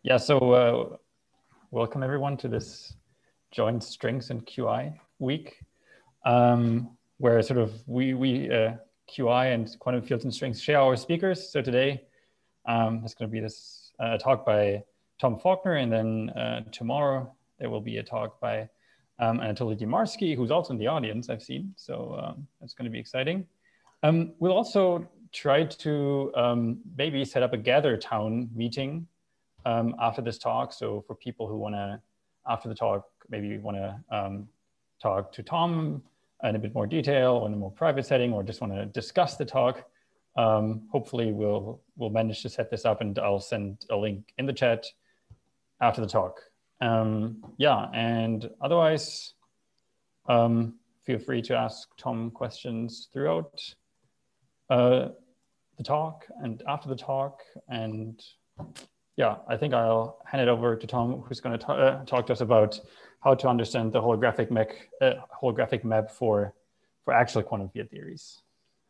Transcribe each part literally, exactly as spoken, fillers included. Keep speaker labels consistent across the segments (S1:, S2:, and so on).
S1: Yeah, so uh, welcome everyone to this joint strings and Q I week, um, where sort of we, we uh, Q I and quantum fields and strings share our speakers. So today um, there's going to be this uh, talk by Tom Faulkner, and then uh, tomorrow there will be a talk by um, Anatoly Dimarsky, who's also in the audience, I've seen. So um, that's going to be exciting. Um, we'll also try to um, maybe set up a Gather Town meeting Um, after this talk. So for people who want to, after the talk, maybe want to um, talk to Tom in a bit more detail in a more private setting, or just want to discuss the talk, um, hopefully we'll, we'll manage to set this up, and I'll send a link in the chat after the talk. Um, yeah, and otherwise, um, feel free to ask Tom questions throughout uh, the talk and after the talk. And yeah, I think I'll hand it over to Tom, who's going to uh, talk to us about how to understand the holographic map, uh, holographic map for, for actual quantum field theories.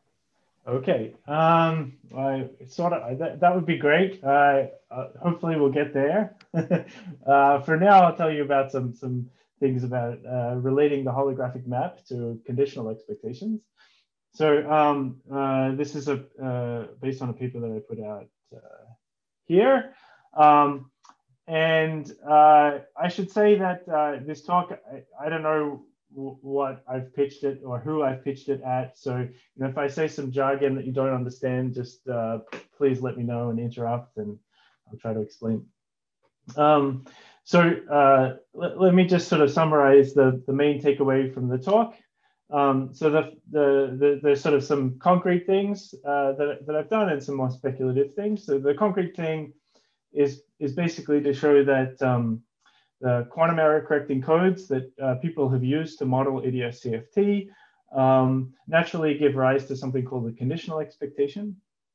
S2: Okay, um, I sort of that, that would be great. Uh, uh, hopefully, we'll get there. uh, for now, I'll tell you about some some things about uh, relating the holographic map to conditional expectations. So um, uh, this is a uh, based on a paper that I put out uh, here. Um, and uh, I should say that uh, this talk, I, I don't know what I've pitched it or who I've pitched it at. So, you know, if I say some jargon that you don't understand, just uh, please let me know and interrupt, and I'll try to explain. Um, so uh, let, let me just sort of summarize the, the main takeaway from the talk. Um, so the, the, the, there's sort of some concrete things uh, that, that I've done and some more speculative things. So the concrete thing is, is basically to show that um, the quantum error correcting codes that uh, people have used to model A D S C F T um, naturally give rise to something called the conditional expectation.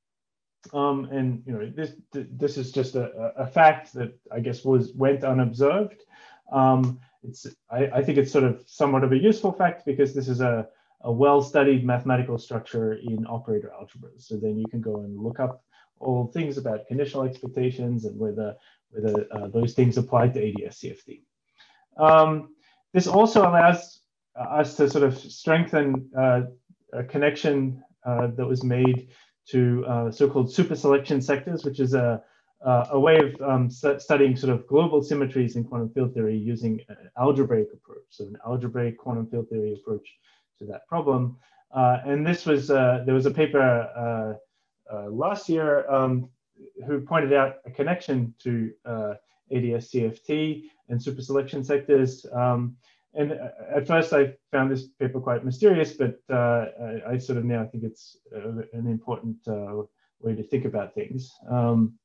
S2: Um, and you know, this this is just a, a fact that I guess was went unobserved. Um, it's I, I think it's sort of somewhat of a useful fact because this is a, a well-studied mathematical structure in operator algebras. So then you can go and look up all things about conditional expectations and whether whether uh, those things apply to A D S C F T. Um, this also allows us to sort of strengthen uh, a connection uh, that was made to uh, so-called superselection sectors, which is a, uh, a way of um, st studying sort of global symmetries in quantum field theory using an algebraic approach, so an algebraic quantum field theory approach to that problem. Uh, and this was, uh, there was a paper uh, uh, last year um, who pointed out a connection to uh, A D S C F T and superselection sectors. Um, and at first I found this paper quite mysterious, but uh, I, I sort of now think it's uh, an important uh, way to think about things. Um,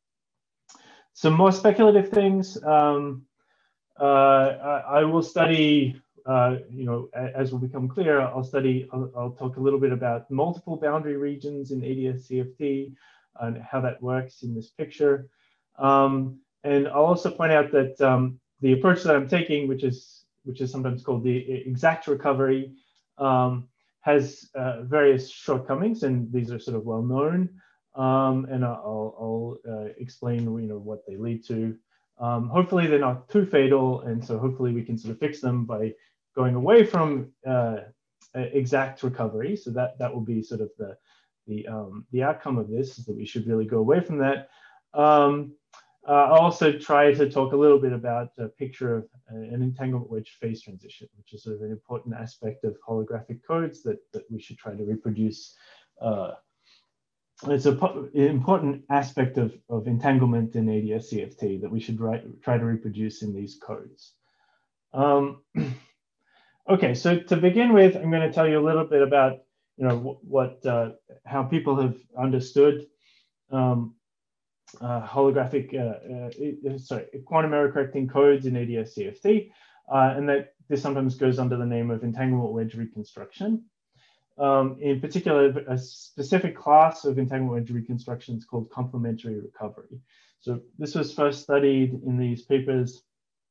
S2: some more speculative things. Um, uh, I, I will study, uh, you know, as will become clear, I'll study, I'll, I'll talk a little bit about multiple boundary regions in A D S C F T and how that works in this picture. Um, and I'll also point out that um, the approach that I'm taking, which is which is sometimes called the exact recovery, um, has uh, various shortcomings, and these are sort of well known. Um, and I'll, I'll uh, explain, you know, what they lead to. Um, hopefully, they're not too fatal, and so hopefully we can sort of fix them by going away from uh, exact recovery. So that that will be sort of the the um, the outcome of this, is that we should really go away from that. Um, Uh, I'll also try to talk a little bit about a picture of an entanglement wedge phase transition, which is sort of an important aspect of holographic codes that, that we should try to reproduce. Uh, it's an important aspect of, of entanglement in A D S C F T that we should write, try to reproduce in these codes. Um, okay, so to begin with, I'm going to tell you a little bit about, you know, what, uh, how people have understood um, Uh, holographic, uh, uh, sorry, quantum error correcting codes in A D S C F T, uh, and that this sometimes goes under the name of entanglement wedge reconstruction. Um, in particular, a specific class of entanglement wedge reconstruction is called complementary recovery. So this was first studied in these papers,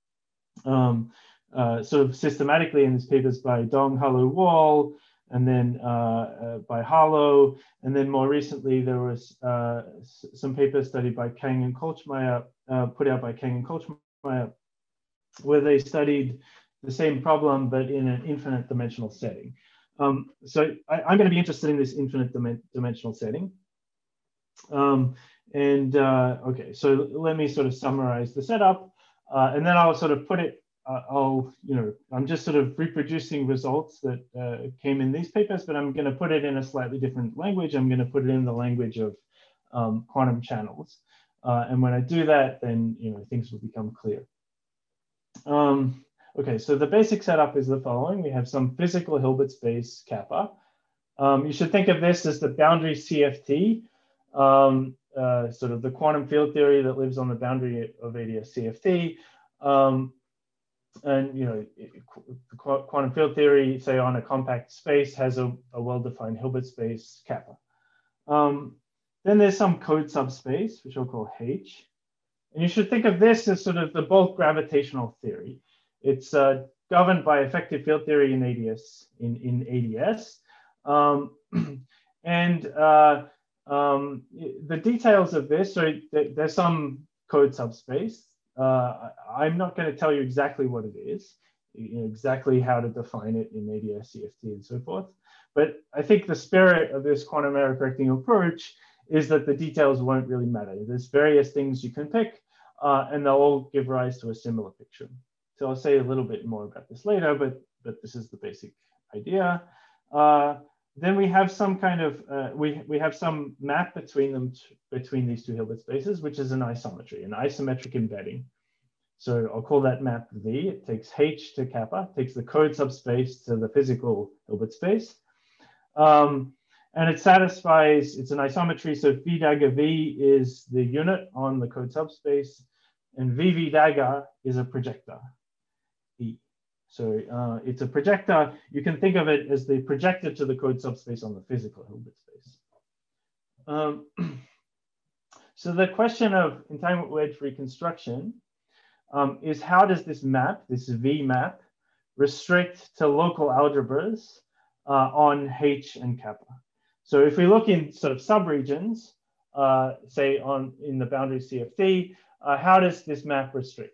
S2: um, uh, sort of systematically in these papers by Dong, Harlow, Wall, and then uh, uh, by Harlow, and then more recently there was uh, some papers studied by Kang and Kolchmeyer uh, put out by Kang and Kolchmeyer, where they studied the same problem, but in an infinite dimensional setting. Um, so I, I'm going to be interested in this infinite dim dimensional setting. Um, and uh, okay, so let me sort of summarize the setup, uh, and then I'll sort of put it, uh, I'll, you know, I'm just sort of reproducing results that uh, came in these papers, but I'm going to put it in a slightly different language. I'm going to put it in the language of um, quantum channels. Uh, and when I do that, then, you know, things will become clear. Um, okay, so the basic setup is the following. We have some physical Hilbert space kappa. Um, you should think of this as the boundary C F T, um, uh, sort of the quantum field theory that lives on the boundary of A D S C F T. Um, and, you know, the quantum field theory, say on a compact space, has a, a well-defined Hilbert space kappa. Um, then there's some code subspace, which I'll call H. And you should think of this as sort of the bulk gravitational theory. It's uh, governed by effective field theory in A D S. In, in A D S. Um, and uh, um, the details of this, so th there's some code subspace. Uh, I'm not going to tell you exactly what it is, you know, exactly how to define it in A D S, C F T, and so forth. But I think the spirit of this quantum error correcting approach is that the details won't really matter. There's various things you can pick, uh, and they'll all give rise to a similar picture. So I'll say a little bit more about this later, but, but this is the basic idea. Uh, then we have some kind of, uh, we, we have some map between them, between these two Hilbert spaces, which is an isometry, an isometric embedding. So I'll call that map V. It takes H to kappa, takes the code subspace to the physical Hilbert space. Um, and it satisfies, it's an isometry, so V dagger V is the unit on the code subspace, and V V dagger is a projector, E. So uh, it's a projector. You can think of it as the projector to the code subspace on the physical Hilbert space. Um, so the question of entanglement wedge reconstruction um, is how does this map, this V map, restrict to local algebras uh, on H and kappa? So if we look in sort of subregions, uh, say on in the boundary C F T, uh, how does this map restrict?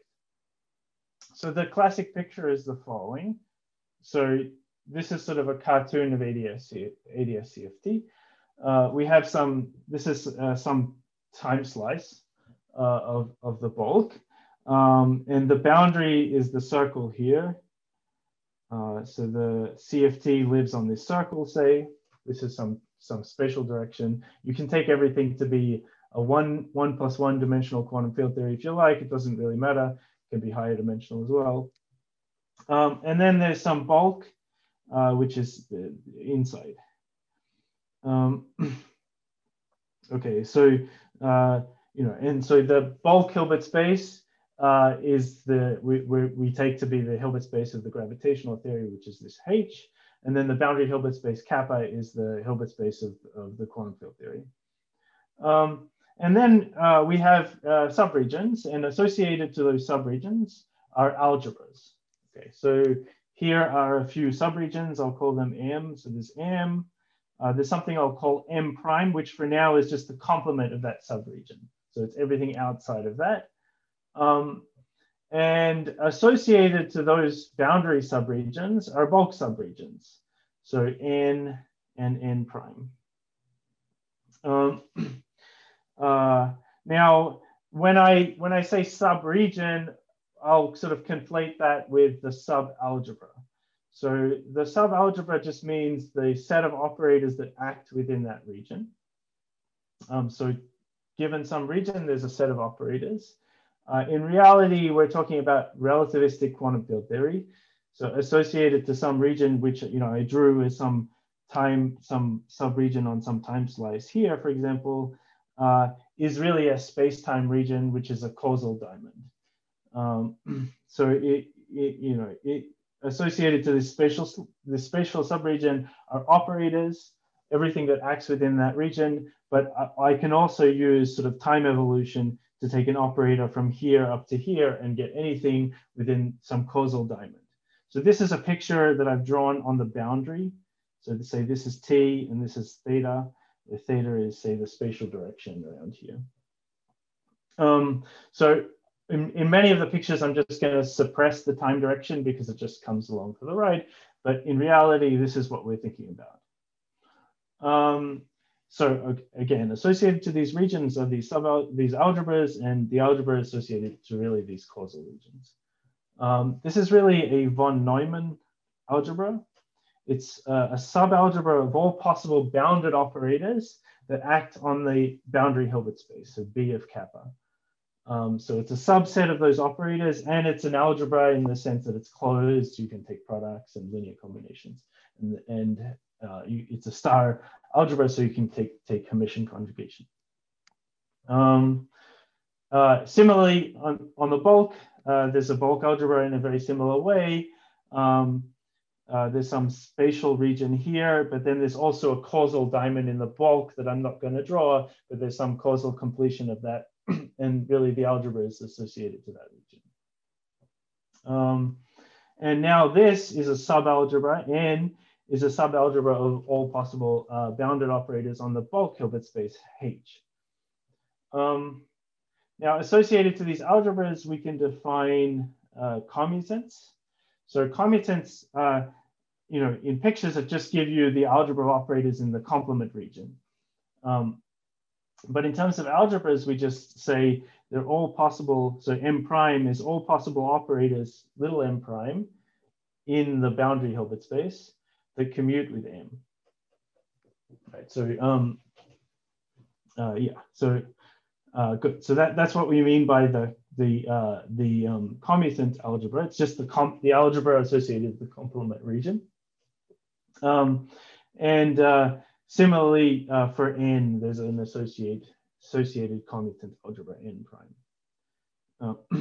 S2: So the classic picture is the following. So this is sort of a cartoon of A D S C F T. Uh, we have some, this is uh, some time slice uh, of, of the bulk. Um, and the boundary is the circle here. Uh, so the C F T lives on this circle, say. This is some, some spatial direction. You can take everything to be a one, one plus one dimensional quantum field theory if you like. It doesn't really matter. Can be higher dimensional as well. Um, and then there's some bulk, uh, which is the inside. Um, okay, so, uh, you know, and so the bulk Hilbert space uh, is the, we, we, we take to be the Hilbert space of the gravitational theory, which is this H. And then the boundary Hilbert space kappa is the Hilbert space of, of the quantum field theory. Um, And then uh, we have uh, subregions, and associated to those subregions are algebras. Okay, so here are a few subregions. I'll call them M. So there's M. Uh, there's something I'll call M prime, which for now is just the complement of that subregion. So it's everything outside of that. Um, and associated to those boundary subregions are bulk subregions. So N and N prime. Um, Uh, now, when I when I say subregion, I'll sort of conflate that with the subalgebra. So the subalgebra just means the set of operators that act within that region. Um, so given some region, there's a set of operators. Uh, in reality, we're talking about relativistic quantum field theory. So associated to some region, which you know I drew as some time, some subregion on some time slice here, for example. Uh, is really a space-time region, which is a causal diamond. Um, so it, it, you know, it associated to this spatial, the spatial subregion are operators, everything that acts within that region. But I, I can also use sort of time evolution to take an operator from here up to here and get anything within some causal diamond. So this is a picture that I've drawn on the boundary. So to say this is T and this is theta. The theta is, say, the spatial direction around here. Um, so in, in many of the pictures, I'm just going to suppress the time direction because it just comes along for the ride. But in reality, this is what we're thinking about. Um, so again, associated to these regions are these sub these algebras, and the algebra associated to really these causal regions. Um, this is really a von Neumann algebra. It's uh, a subalgebra of all possible bounded operators that act on the boundary Hilbert space, so B of kappa. Um, so it's a subset of those operators, and it's an algebra in the sense that it's closed. You can take products and linear combinations, and, and uh, you, it's a star algebra, so you can take, take Hermitian conjugation. Um, uh, similarly, on, on the bulk, uh, there's a bulk algebra in a very similar way. Um, uh, there's some spatial region here, but then there's also a causal diamond in the bulk that I'm not going to draw, but there's some causal completion of that. And really the algebra is associated to that region. Um, and now this is a subalgebra. N is a subalgebra of all possible uh, bounded operators on the bulk Hilbert space H. Um, now associated to these algebras, we can define uh, commutants. So commutants, uh, you know, in pictures that just give you the algebra of operators in the complement region. Um, But in terms of algebras, we just say they're all possible. So M prime is all possible operators, little m prime, in the boundary Hilbert space that commute with M. Right. So um, uh, yeah. So uh, good. So that that's what we mean by the the uh, the um, commutant algebra. It's just the comp the algebra associated with the complement region. Um, and uh, Similarly, uh, for N, there's an associated associated commutant algebra N prime. Uh,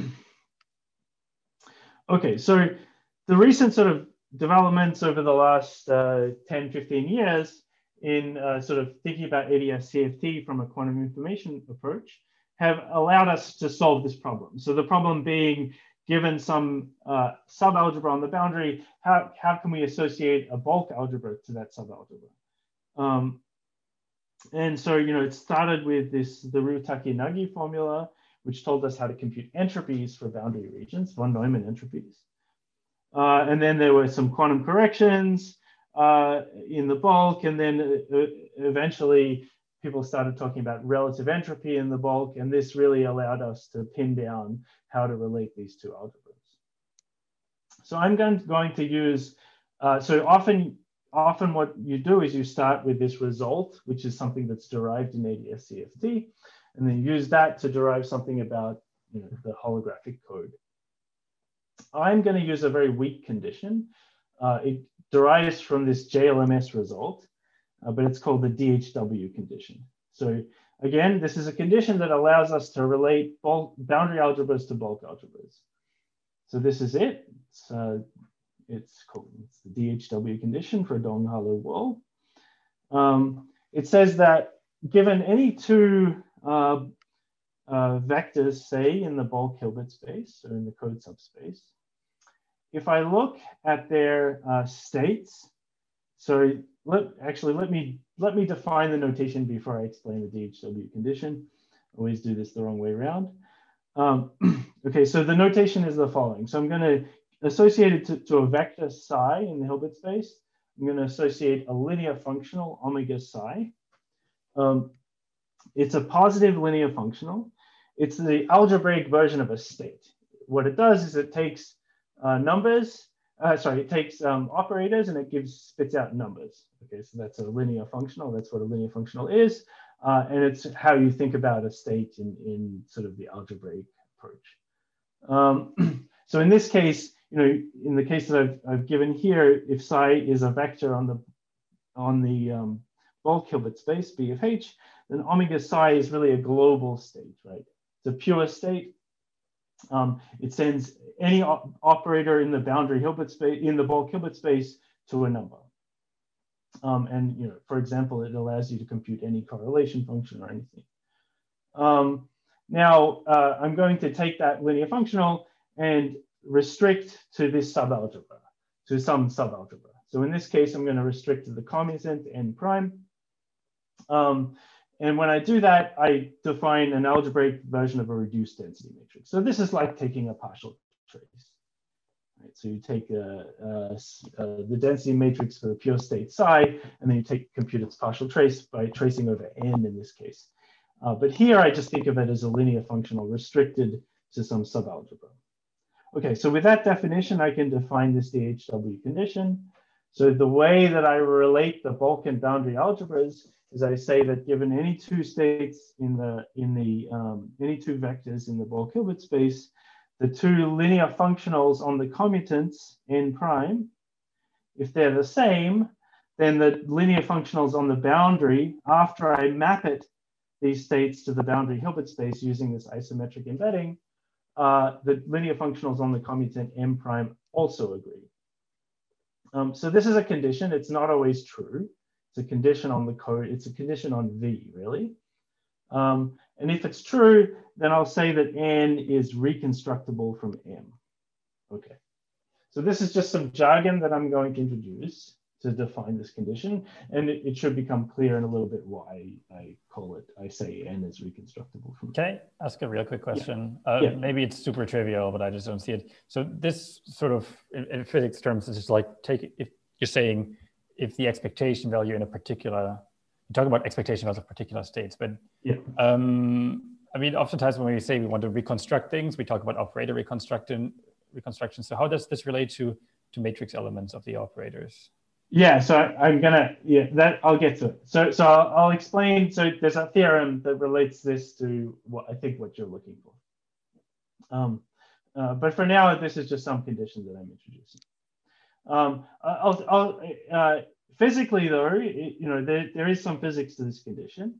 S2: okay, so the recent sort of developments over the last uh, ten, fifteen years in uh, sort of thinking about A D S C F T from a quantum information approach have allowed us to solve this problem. So the problem being, given some uh, subalgebra on the boundary, how, how can we associate a bulk algebra to that subalgebra? Um, and so, you know, it started with this, the Ryutake-Nagi formula, which told us how to compute entropies for boundary regions, von Neumann entropies. Uh, and then there were some quantum corrections uh, in the bulk. And then uh, eventually people started talking about relative entropy in the bulk. And this really allowed us to pin down how to relate these two algebras. So I'm going to, going to use, uh, so often, Often what you do is you start with this result, which is something that's derived in A D S C F T, and then use that to derive something about, you know, the holographic code. I'm going to use a very weak condition. Uh, it derives from this J L M S result, uh, but it's called the D H W condition. So again, this is a condition that allows us to relate bulk, boundary algebras to bulk algebras. So this is it. It's, uh, It's called it's the D H W condition for a Dong-Halle wall. Um, it says that given any two uh, uh, vectors, say in the bulk Hilbert space or in the code subspace, if I look at their uh, states, so let, actually let me let me define the notation before I explain the D H W condition. Always do this the wrong way around. Um, okay, so the notation is the following. So I'm going to associated to, to a vector psi in the Hilbert space, I'm going to associate a linear functional omega psi. Um, it's a positive linear functional. It's the algebraic version of a state. What it does is it takes uh, numbers, uh, sorry, it takes um, operators and it gives spits out numbers. Okay, so that's a linear functional. That's what a linear functional is. Uh, and it's how you think about a state in, in sort of the algebraic approach. Um, so in this case, you know, in the case that I've, I've given here, if psi is a vector on the on the um, bulk Hilbert space, B of H, then omega psi is really a global state, right? It's a pure state. Um, it sends any op operator in the boundary Hilbert space, in the bulk Hilbert space, to a number. Um, and, you know, for example, it allows you to compute any correlation function or anything. Um, now, uh, I'm going to take that linear functional and restrict to this subalgebra, to some subalgebra. So in this case, I'm going to restrict to the commutant N prime. Um, And when I do that, I define an algebraic version of a reduced density matrix. So this is like taking a partial trace. Right? So you take a, a, a, the density matrix for the pure state psi, and then you take compute its partial trace by tracing over n in this case. Uh, but here I just think of it as a linear functional restricted to some subalgebra. Okay, so with that definition, I can define this D H W condition. So the way that I relate the bulk and boundary algebras is I say that given any two states in the in the um, any two vectors in the bulk Hilbert space, the two linear functionals on the commutants n prime, if they're the same, then the linear functionals on the boundary, after I map it these states to the boundary Hilbert space using this isometric embedding, uh, the linear functionals on the commutant m prime also agree. Um, so this is a condition. It's not always true. It's a condition on the code. It's a condition on V, really. Um, and if it's true, then I'll say that n is reconstructible from M. Okay. So this is just some jargon that I'm going to introduce to define this condition. And it, it should become clear in a little bit why I call it, I say n is reconstructible from.
S1: Can I ask a real quick question?
S2: Yeah.
S1: Uh,
S2: Yeah.
S1: Maybe it's super trivial, but I just don't see it. So this sort of, in, in physics terms, is just like, take if you're saying, if the expectation value in a particular, you talk about expectation values of particular states, but
S2: yeah.
S1: um, I mean, oftentimes when we say we want to reconstruct things, we talk about operator reconstruction. reconstruction. So how does this relate to, to matrix elements of the operators?
S2: Yeah, so I, I'm gonna, yeah, that I'll get to it. So, so I'll, I'll explain. So there's a theorem that relates this to what I think what you're looking for. Um, uh, but for now, this is just some condition that I'm introducing. Um, I'll, I'll uh, physically though, it, you know, there, there is some physics to this condition.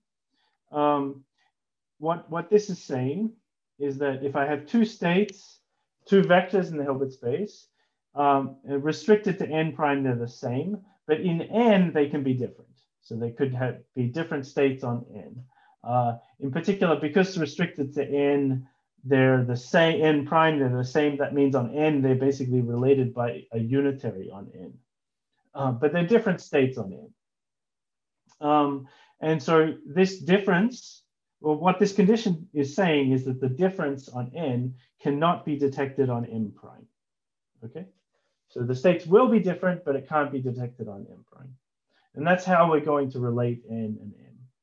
S2: Um, what, what this is saying is that if I have two states, two vectors in the Hilbert space, um, restricted to n prime, they're the same, but in n, they can be different. So they could have be different states on n. Uh, in particular, because restricted to n, they're the same, n prime, they're the same. That means on n, they're basically related by a unitary on n. Uh, but they're different states on n. Um, and so this difference, well, what this condition is saying is that the difference on n cannot be detected on m prime. Okay, so the states will be different, but it can't be detected on m prime. And that's how we're going to relate n and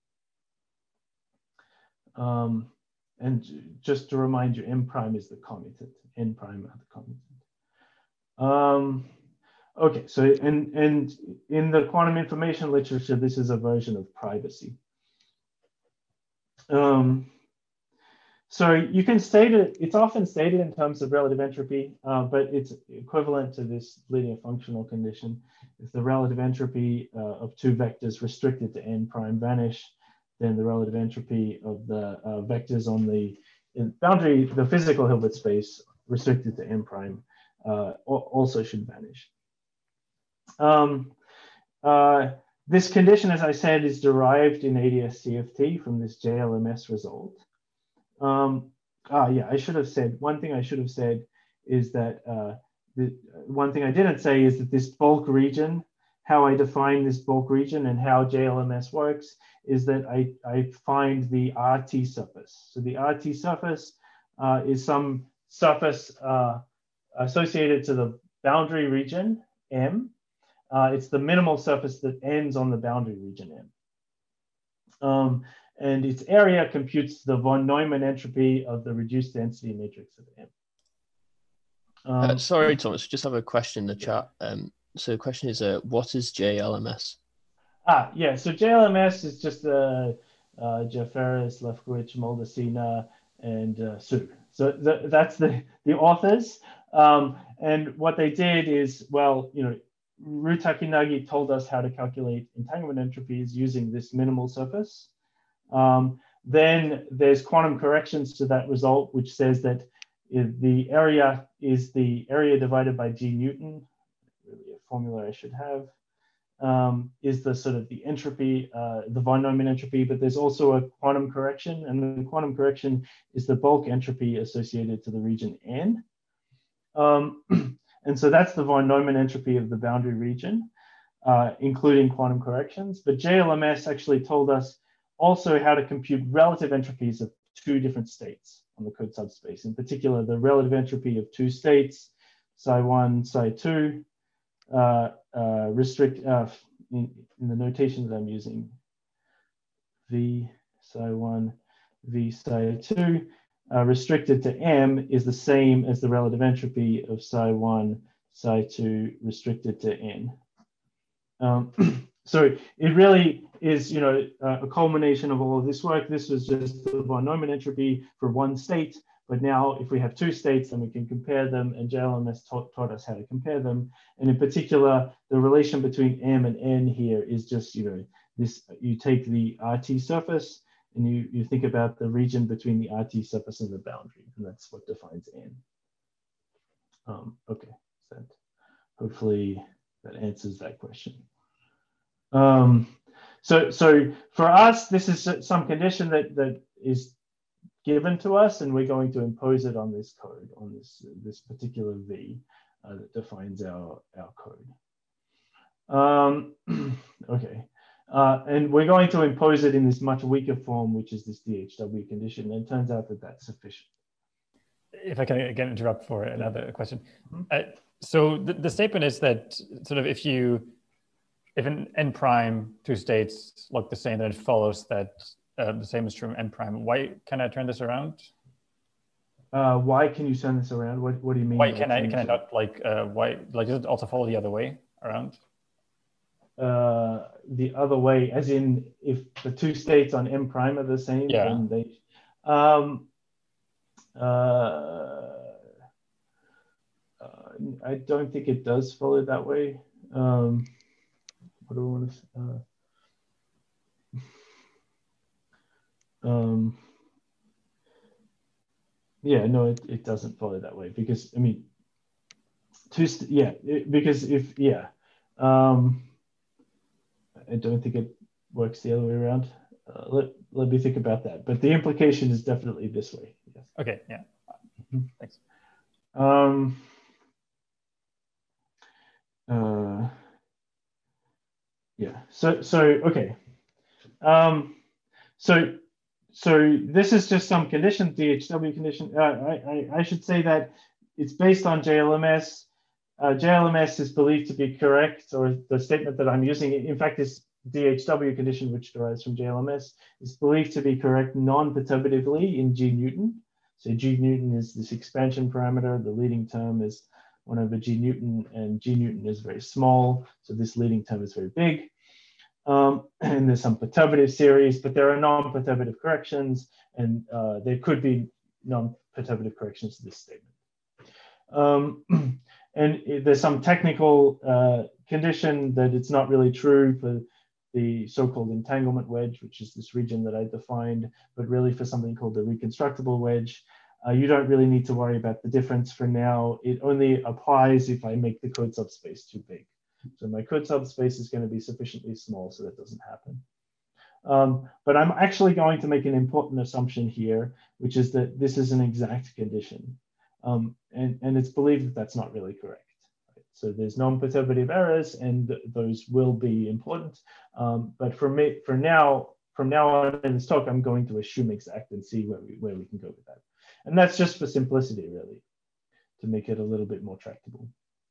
S2: m. Um, and just to remind you, m prime is the commutant, n prime are the commutant. Um, okay, so and, and in the quantum information literature, this is a version of privacy. Um, so you can state it, it's often stated in terms of relative entropy, uh, but it's equivalent to this linear functional condition. If the relative entropy uh, of two vectors restricted to n prime vanish, then the relative entropy of the uh, vectors on the boundary, the physical Hilbert space restricted to n prime uh, also should vanish. Um, uh, this condition, as I said, is derived in A D S C F T from this J L M S result. Um, ah, yeah, I should have said, one thing I should have said is that, uh, the one thing I didn't say is that this bulk region, how I define this bulk region and how J L M S works is that I, I find the R T surface. So the R T surface uh, is some surface uh, associated to the boundary region, M. Uh, it's the minimal surface that ends on the boundary region, M. Um, and its area computes the von Neumann entropy of the reduced density matrix of M. Um,
S3: uh, sorry, Thomas, just have a question in the chat. Um, so the question is, uh, what is J L M S?
S2: Ah, yeah, so J L M S is just uh, uh, Jafferis, Lefkowitz, Moldacina, and uh, Su. So th that's the, the authors. Um, and what they did is, well, you know, Ru Takinagi told us how to calculate entanglement entropies using this minimal surface. Um, then there's quantum corrections to that result, which says that the area is the area divided by G Newton, really a formula I should have, um, is the sort of the entropy, uh, the von Neumann entropy, but there's also a quantum correction, and the quantum correction is the bulk entropy associated to the region N. Um, and so that's the von Neumann entropy of the boundary region, uh, including quantum corrections. But J L M S actually told us also how to compute relative entropies of two different states on the code subspace. In particular, the relative entropy of two states, psi one, psi two, uh, uh, restrict uh, in, in the notation that I'm using, V psi one, V psi two, uh, restricted to M is the same as the relative entropy of psi one, psi two restricted to N. Um, so it really is, you know, uh, a culmination of all of this work. This was just the von Neumann entropy for one state, but now if we have two states, then we can compare them, and J L M S taught, taught us how to compare them. And in particular, the relation between M and N here is just, you know, this, you take the R T surface and you, you think about the region between the R T surface and the boundary, and that's what defines N. Um, okay, so that, hopefully that answers that question. Um, so, so for us, this is some condition that, that is given to us, and we're going to impose it on this code, on this, this particular V uh, that defines our, our code. Um, okay, uh, and we're going to impose it in this much weaker form, which is this D H W condition, and it turns out that that's sufficient.
S1: If I can again interrupt for another question.
S2: Mm-hmm.
S1: uh, so the, the statement is that sort of if you, if an n prime two states look the same, then it follows that uh, the same is true in n prime. Why can I turn this around?
S2: Uh, why can you turn this around? What, what do you mean?
S1: Why can I, can I not like, uh, why, like, does it also follow the other way around?
S2: Uh, the other way, as in if the two states on M prime are the same,
S1: yeah.
S2: then they, um, uh, uh, I don't think it does follow that way. Um, what do I want to say? Uh, um, yeah, no, it, it doesn't follow that way because, I mean, two, yeah, it, because if, yeah, um, I don't think it works the other way around. Uh, let, let me think about that. But the implication is definitely this way. Yes.
S1: Okay, yeah.
S2: Mm-hmm.
S1: Thanks.
S2: Um, uh, yeah, so, so okay. Um, so, so this is just some condition, D H W condition. Uh, I, I, I should say that it's based on J L M S. Uh, J L M S is believed to be correct, or the statement that I'm using, in fact, is D H W condition, which derives from J L M S, is believed to be correct non-perturbatively in G Newton. So G Newton is this expansion parameter. The leading term is one over G Newton, and G Newton is very small. So this leading term is very big. Um, and there's some perturbative series, but there are non-perturbative corrections, and uh, there could be non-perturbative corrections to this statement. Um, and it, there's some technical uh, condition that it's not really true for the so-called entanglement wedge, which is this region that I defined, but really for something called the reconstructible wedge. Uh, you don't really need to worry about the difference for now. It only applies if I make the code subspace too big. So my code subspace is going to be sufficiently small so that doesn't happen. Um, but I'm actually going to make an important assumption here, which is that this is an exact condition. Um, and, and it's believed that that's not really correct. Right? So there's non-perturbative errors, and th those will be important. Um, but for me, for now, from now on in this talk, I'm going to assume exact and see where we, where we can go with that. And that's just for simplicity, really, to make it a little bit more tractable.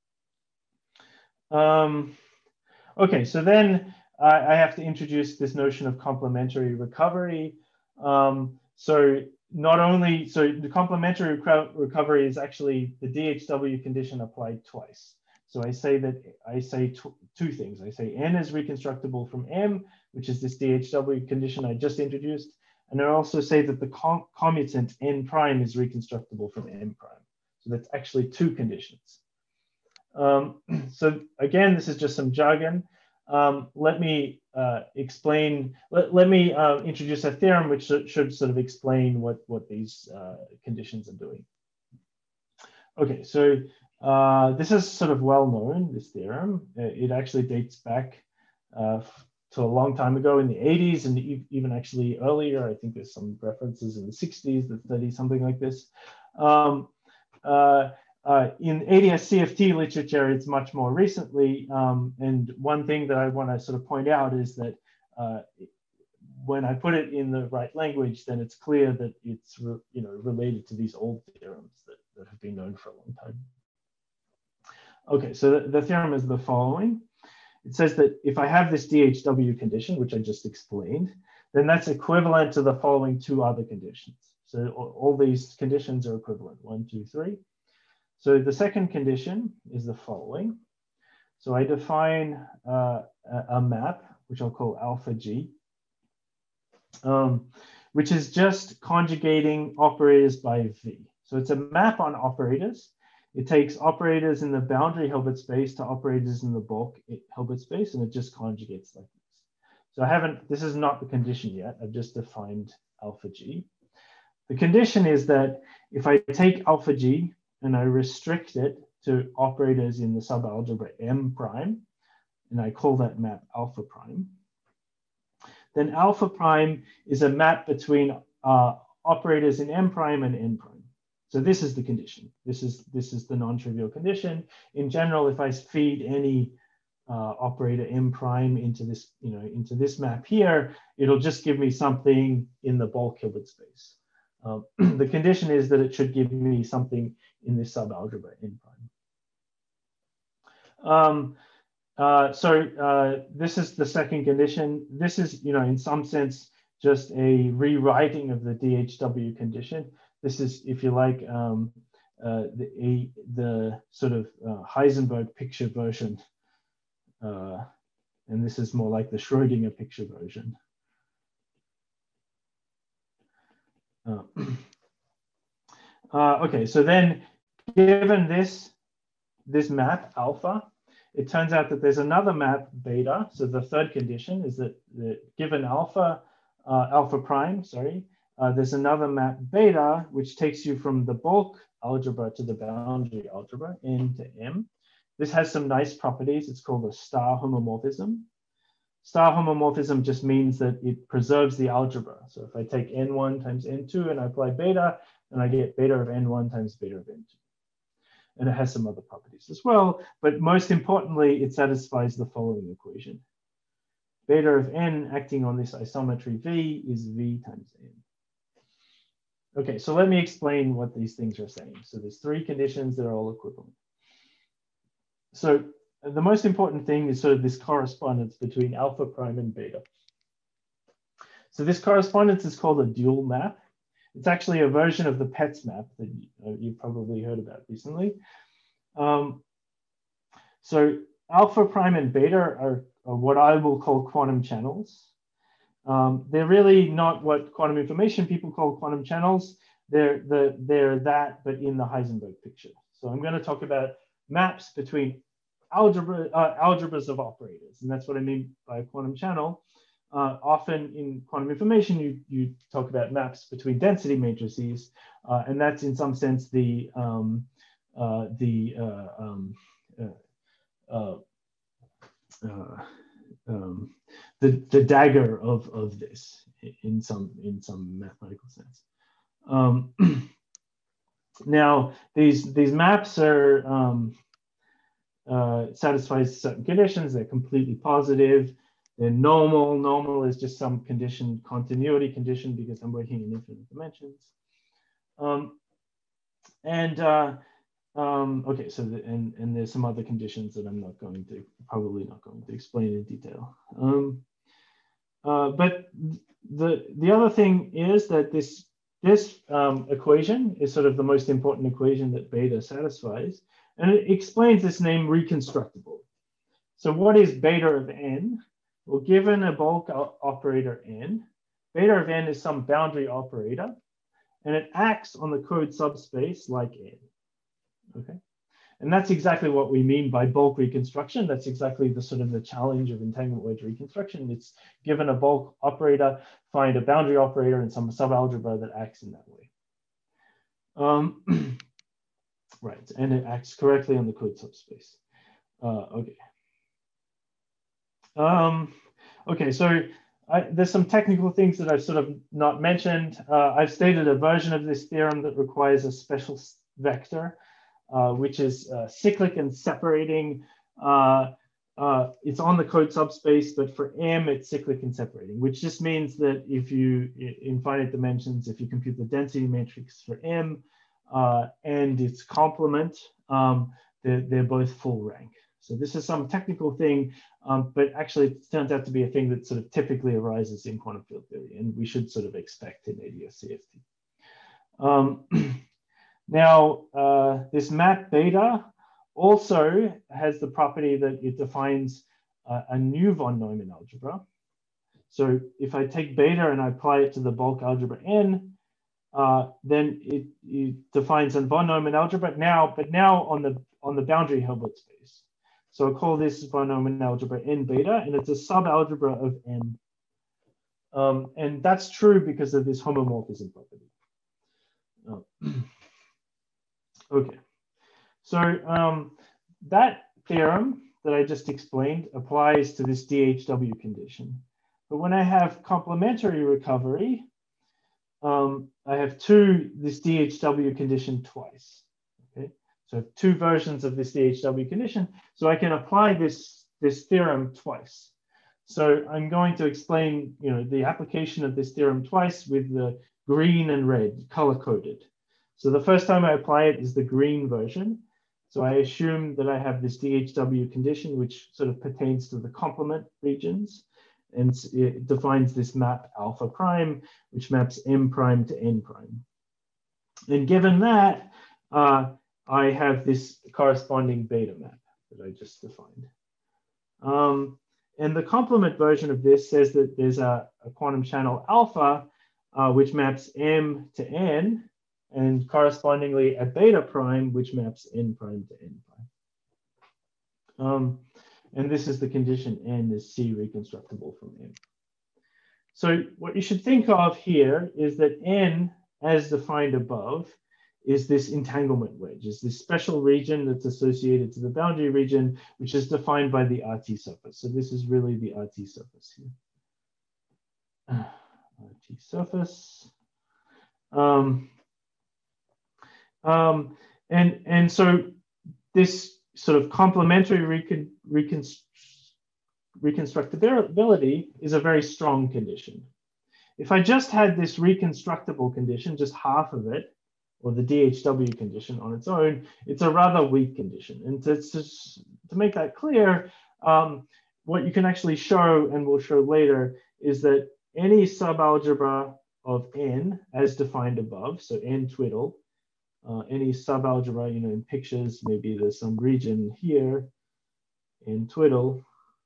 S2: Um, okay, so then I, I have to introduce this notion of complementary recovery. Um, so not only, so the complementary reco recovery is actually the D H W condition applied twice. So I say that, I say two things. I say N is reconstructible from M, which is this D H W condition I just introduced. And I also say that the com commutant N prime is reconstructible from M prime. So that's actually two conditions. Um, so again, this is just some jargon. Um, let me uh, explain, let, let me uh, introduce a theorem which should, should sort of explain what, what these uh, conditions are doing. Okay, so uh, this is sort of well known, this theorem. It actually dates back uh, to a long time ago in the eighties and even actually earlier. I think there's some references in the sixties, the thirties, something like this. Um, uh, Uh, in A D S C F T literature, it's much more recently. Um, and one thing that I want to sort of point out is that uh, when I put it in the right language, then it's clear that it's re, you know related to these old theorems that, that have been known for a long time. Okay, so the, the theorem is the following. It says that if I have this D H W condition, which I just explained, then that's equivalent to the following two other conditions. So all, all these conditions are equivalent, one, two, three. So the second condition is the following. So I define uh, a, a map, which I'll call alpha G, um, which is just conjugating operators by V. So it's a map on operators. It takes operators in the boundary Hilbert space to operators in the bulk Hilbert space, and it just conjugates like this. So I haven't, this is not the condition yet. I've just defined alpha G. The condition is that if I take alpha G and I restrict it to operators in the subalgebra M prime, and I call that map alpha prime, then alpha prime is a map between uh, operators in M prime and N prime. So this is the condition. This is, this is the non-trivial condition. In general, if I feed any uh, operator M prime into this, you know, into this map here, it'll just give me something in the bulk Hilbert space. Um, the condition is that it should give me something in this subalgebra N prime. Um, uh, so uh, this is the second condition. This is, you know, in some sense, just a rewriting of the D H W condition. This is, if you like, um, uh, the, a, the sort of uh, Heisenberg picture version. Uh, and this is more like the Schrodinger picture version. Uh, uh, okay, so then given this, this map, alpha, it turns out that there's another map, beta. So the third condition is that, that given alpha, uh, alpha prime, sorry, Uh, there's another map beta, which takes you from the bulk algebra to the boundary algebra, N to M. This has some nice properties. It's called a star homomorphism. Star homomorphism just means that it preserves the algebra. So if I take N one times N two and I apply beta, then I get beta of N one times beta of N two. And it has some other properties as well. But most importantly, it satisfies the following equation. Beta of N acting on this isometry V is V times N. Okay, so let me explain what these things are saying. So there's three conditions that are all equivalent. So the most important thing is sort of this correspondence between alpha prime and beta. So this correspondence is called a dual map. It's actually a version of the P E T S map that you, you've probably heard about recently. Um, so alpha prime and beta are, are what I will call quantum channels. Um, they're really not what quantum information people call quantum channels. They're, the, they're that, but in the Heisenberg picture. So I'm going to talk about maps between algebra, uh, algebras of operators. And that's what I mean by a quantum channel. Uh, often in quantum information, you, you talk about maps between density matrices. Uh, and that's in some sense the, um, uh, the uh, um, uh, uh, uh, um, the, the dagger of, of this in some, in some mathematical sense. Um, now, these, these maps are um, uh, satisfies certain conditions. They're completely positive. They're normal. Normal is just some condition, continuity condition, because I'm working in infinite dimensions. Um, and uh, um, okay, so the, and and there's some other conditions that I'm not going to probably not going to explain in detail. Um, uh, but the the other thing is that this this um, equation is sort of the most important equation that beta satisfies, and it explains this name reconstructible. So what is beta of n? Well, given a bulk operator n, beta of n is some boundary operator, and it acts on the code subspace like n. Okay, and that's exactly what we mean by bulk reconstruction. That's exactly the sort of the challenge of entanglement wedge reconstruction. It's given a bulk operator, find a boundary operator in some subalgebra that acts in that way. Um, right, and it acts correctly on the code subspace. Uh, okay. Um, okay, so I, there's some technical things that I've sort of not mentioned. Uh, I've stated a version of this theorem that requires a special vector, uh, which is uh, cyclic and separating uh, uh, it's on the code subspace, but for M, it's cyclic and separating, which just means that if you, in finite dimensions, if you compute the density matrix for M uh, and its complement, um, they're, they're both full rank. So this is some technical thing, um, but actually it turns out to be a thing that sort of typically arises in quantum field theory, and we should sort of expect in A D S C F T. Um, now, uh, this map beta also has the property that it defines uh, a new von Neumann algebra. So if I take beta and I apply it to the bulk algebra N, uh, then it, it defines a von Neumann algebra now, but now on the on the boundary Hilbert space. So I'll call this von Neumann algebra N beta, and it's a subalgebra of M. Um, and that's true because of this homomorphism property. Oh. Okay. So um, that theorem that I just explained applies to this D H W condition. But when I have complementary recovery, um, I have two, this D H W condition twice. Okay, so I have two versions of this D H W condition. So I can apply this, this theorem twice. So I'm going to explain, you know, the application of this theorem twice with the green and red color coded. So the first time I apply it is the green version. So I assume that I have this D H W condition, which sort of pertains to the complement regions. And it defines this map alpha prime, which maps M prime to N prime. And given that, uh, I have this corresponding beta map that I just defined. Um, and the complement version of this says that there's a, a quantum channel alpha, uh, which maps M to N, and correspondingly a beta prime, which maps N prime to N prime. Um, and this is the condition N is C reconstructible from M. So what you should think of here is that N, as defined above, is this entanglement wedge, is this special region that's associated to the boundary region, which is defined by the R T surface. So this is really the R T surface here. R T surface. Um, um, and, and so this sort of complementary recon, recon, reconstructibility is a very strong condition. If I just had this reconstructible condition, just half of it, or the D H W condition on its own, it's a rather weak condition. And to, to, to make that clear, um, what you can actually show, and we'll show later, is that any subalgebra of N, as defined above, so N twiddle, uh, any subalgebra, you know, in pictures, maybe there's some region here in twiddle.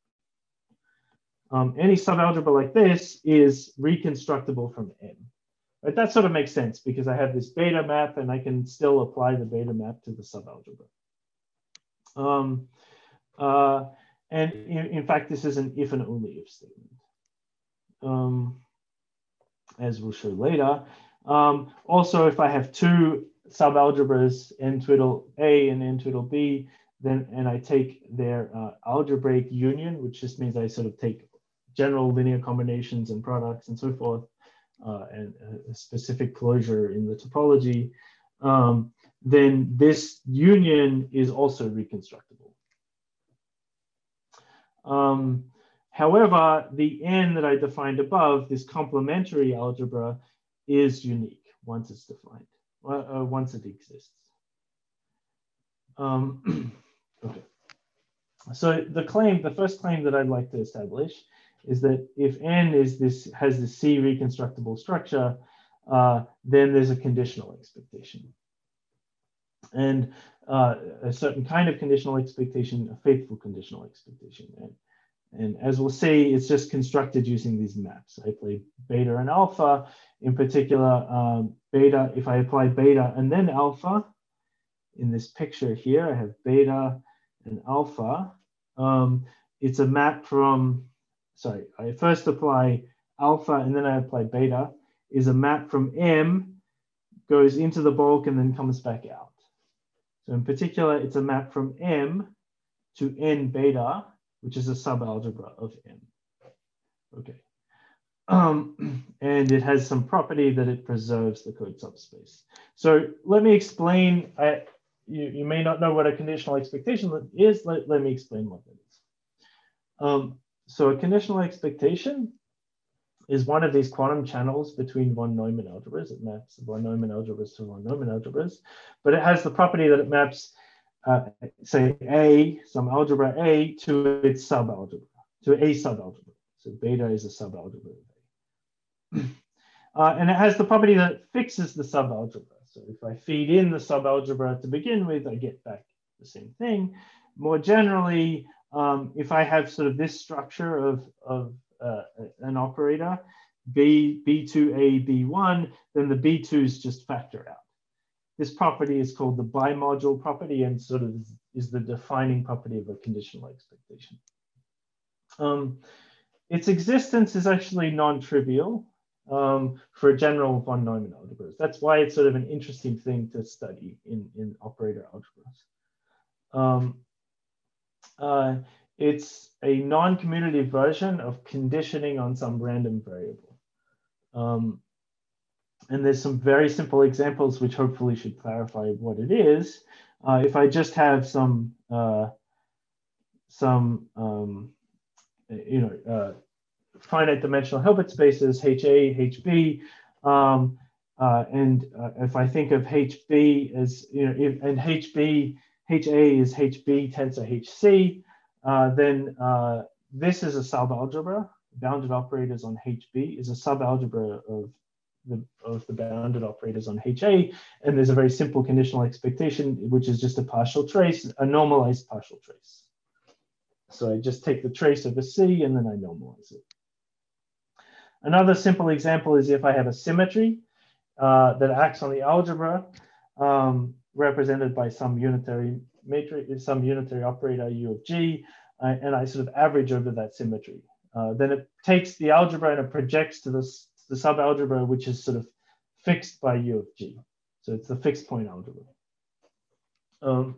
S2: Um, any subalgebra like this is reconstructible from M. Right, that sort of makes sense because I have this beta map and I can still apply the beta map to the subalgebra. Um, uh, and in, in fact, this is an if and only if statement, um, as we'll show later. Um, also, if I have two subalgebras, N twiddle A and N twiddle B, then and I take their uh, algebraic union, which just means I sort of take general linear combinations and products and so forth, Uh, and a specific closure in the topology, um, then this union is also reconstructible. Um, however, the N that I defined above, this complementary algebra, is unique once it's defined, uh, once it exists. Um, okay. So the claim, the first claim that I'd like to establish is that if N is this has this C reconstructible structure, uh, then there's a conditional expectation. And uh, a certain kind of conditional expectation, a faithful conditional expectation. And, and as we'll see, it's just constructed using these maps. I play beta and alpha. In particular, um, beta, if I apply beta and then alpha, in this picture here, I have beta and alpha. Um, it's a map from, sorry, I first apply alpha and then I apply beta, is a map from M, goes into the bulk and then comes back out. So in particular, it's a map from M to N beta, which is a subalgebra of M. Okay. Um, and it has some property that it preserves the code subspace. So let me explain, I, you, you may not know what a conditional expectation is, let, let me explain what that is. Um, so a conditional expectation is one of these quantum channels between von Neumann algebras. It maps von Neumann algebras to von Neumann algebras, but it has the property that it maps, uh, say, A, some algebra A to its subalgebra, to a subalgebra. So beta is a subalgebra of A. Uh, and it has the property that it fixes the subalgebra. So if I feed in the subalgebra to begin with, I get back the same thing. More generally, um, if I have sort of this structure of, of uh, an operator, B, B two, A, B one, then the B twos just factor out. This property is called the bimodule property and sort of is the defining property of a conditional expectation. Um, its existence is actually non-trivial. Um, for general von Neumann algebras. That's why it's sort of an interesting thing to study in, in operator algebras. Um, uh, it's a non-commutative version of conditioning on some random variable. Um, and there's some very simple examples which hopefully should clarify what it is. Uh, if I just have some, uh, some um, you know, uh, finite dimensional Hilbert spaces, H A, H B, um, uh, and uh, if I think of H B as, you know, if, and H B, H A is H B tensor H C, uh, then uh, this is a subalgebra. Bounded operators on H B is a subalgebra of the, of the bounded operators on H A, and there's a very simple conditional expectation, which is just a partial trace, a normalized partial trace. So I just take the trace of a C and then I normalize it. Another simple example is if I have a symmetry uh, that acts on the algebra, um, represented by some unitary matrix, some unitary operator U of G, uh, and I sort of average over that symmetry. Uh, then it takes the algebra and it projects to this, the subalgebra, which is sort of fixed by U of G. So it's the fixed point algebra. Um,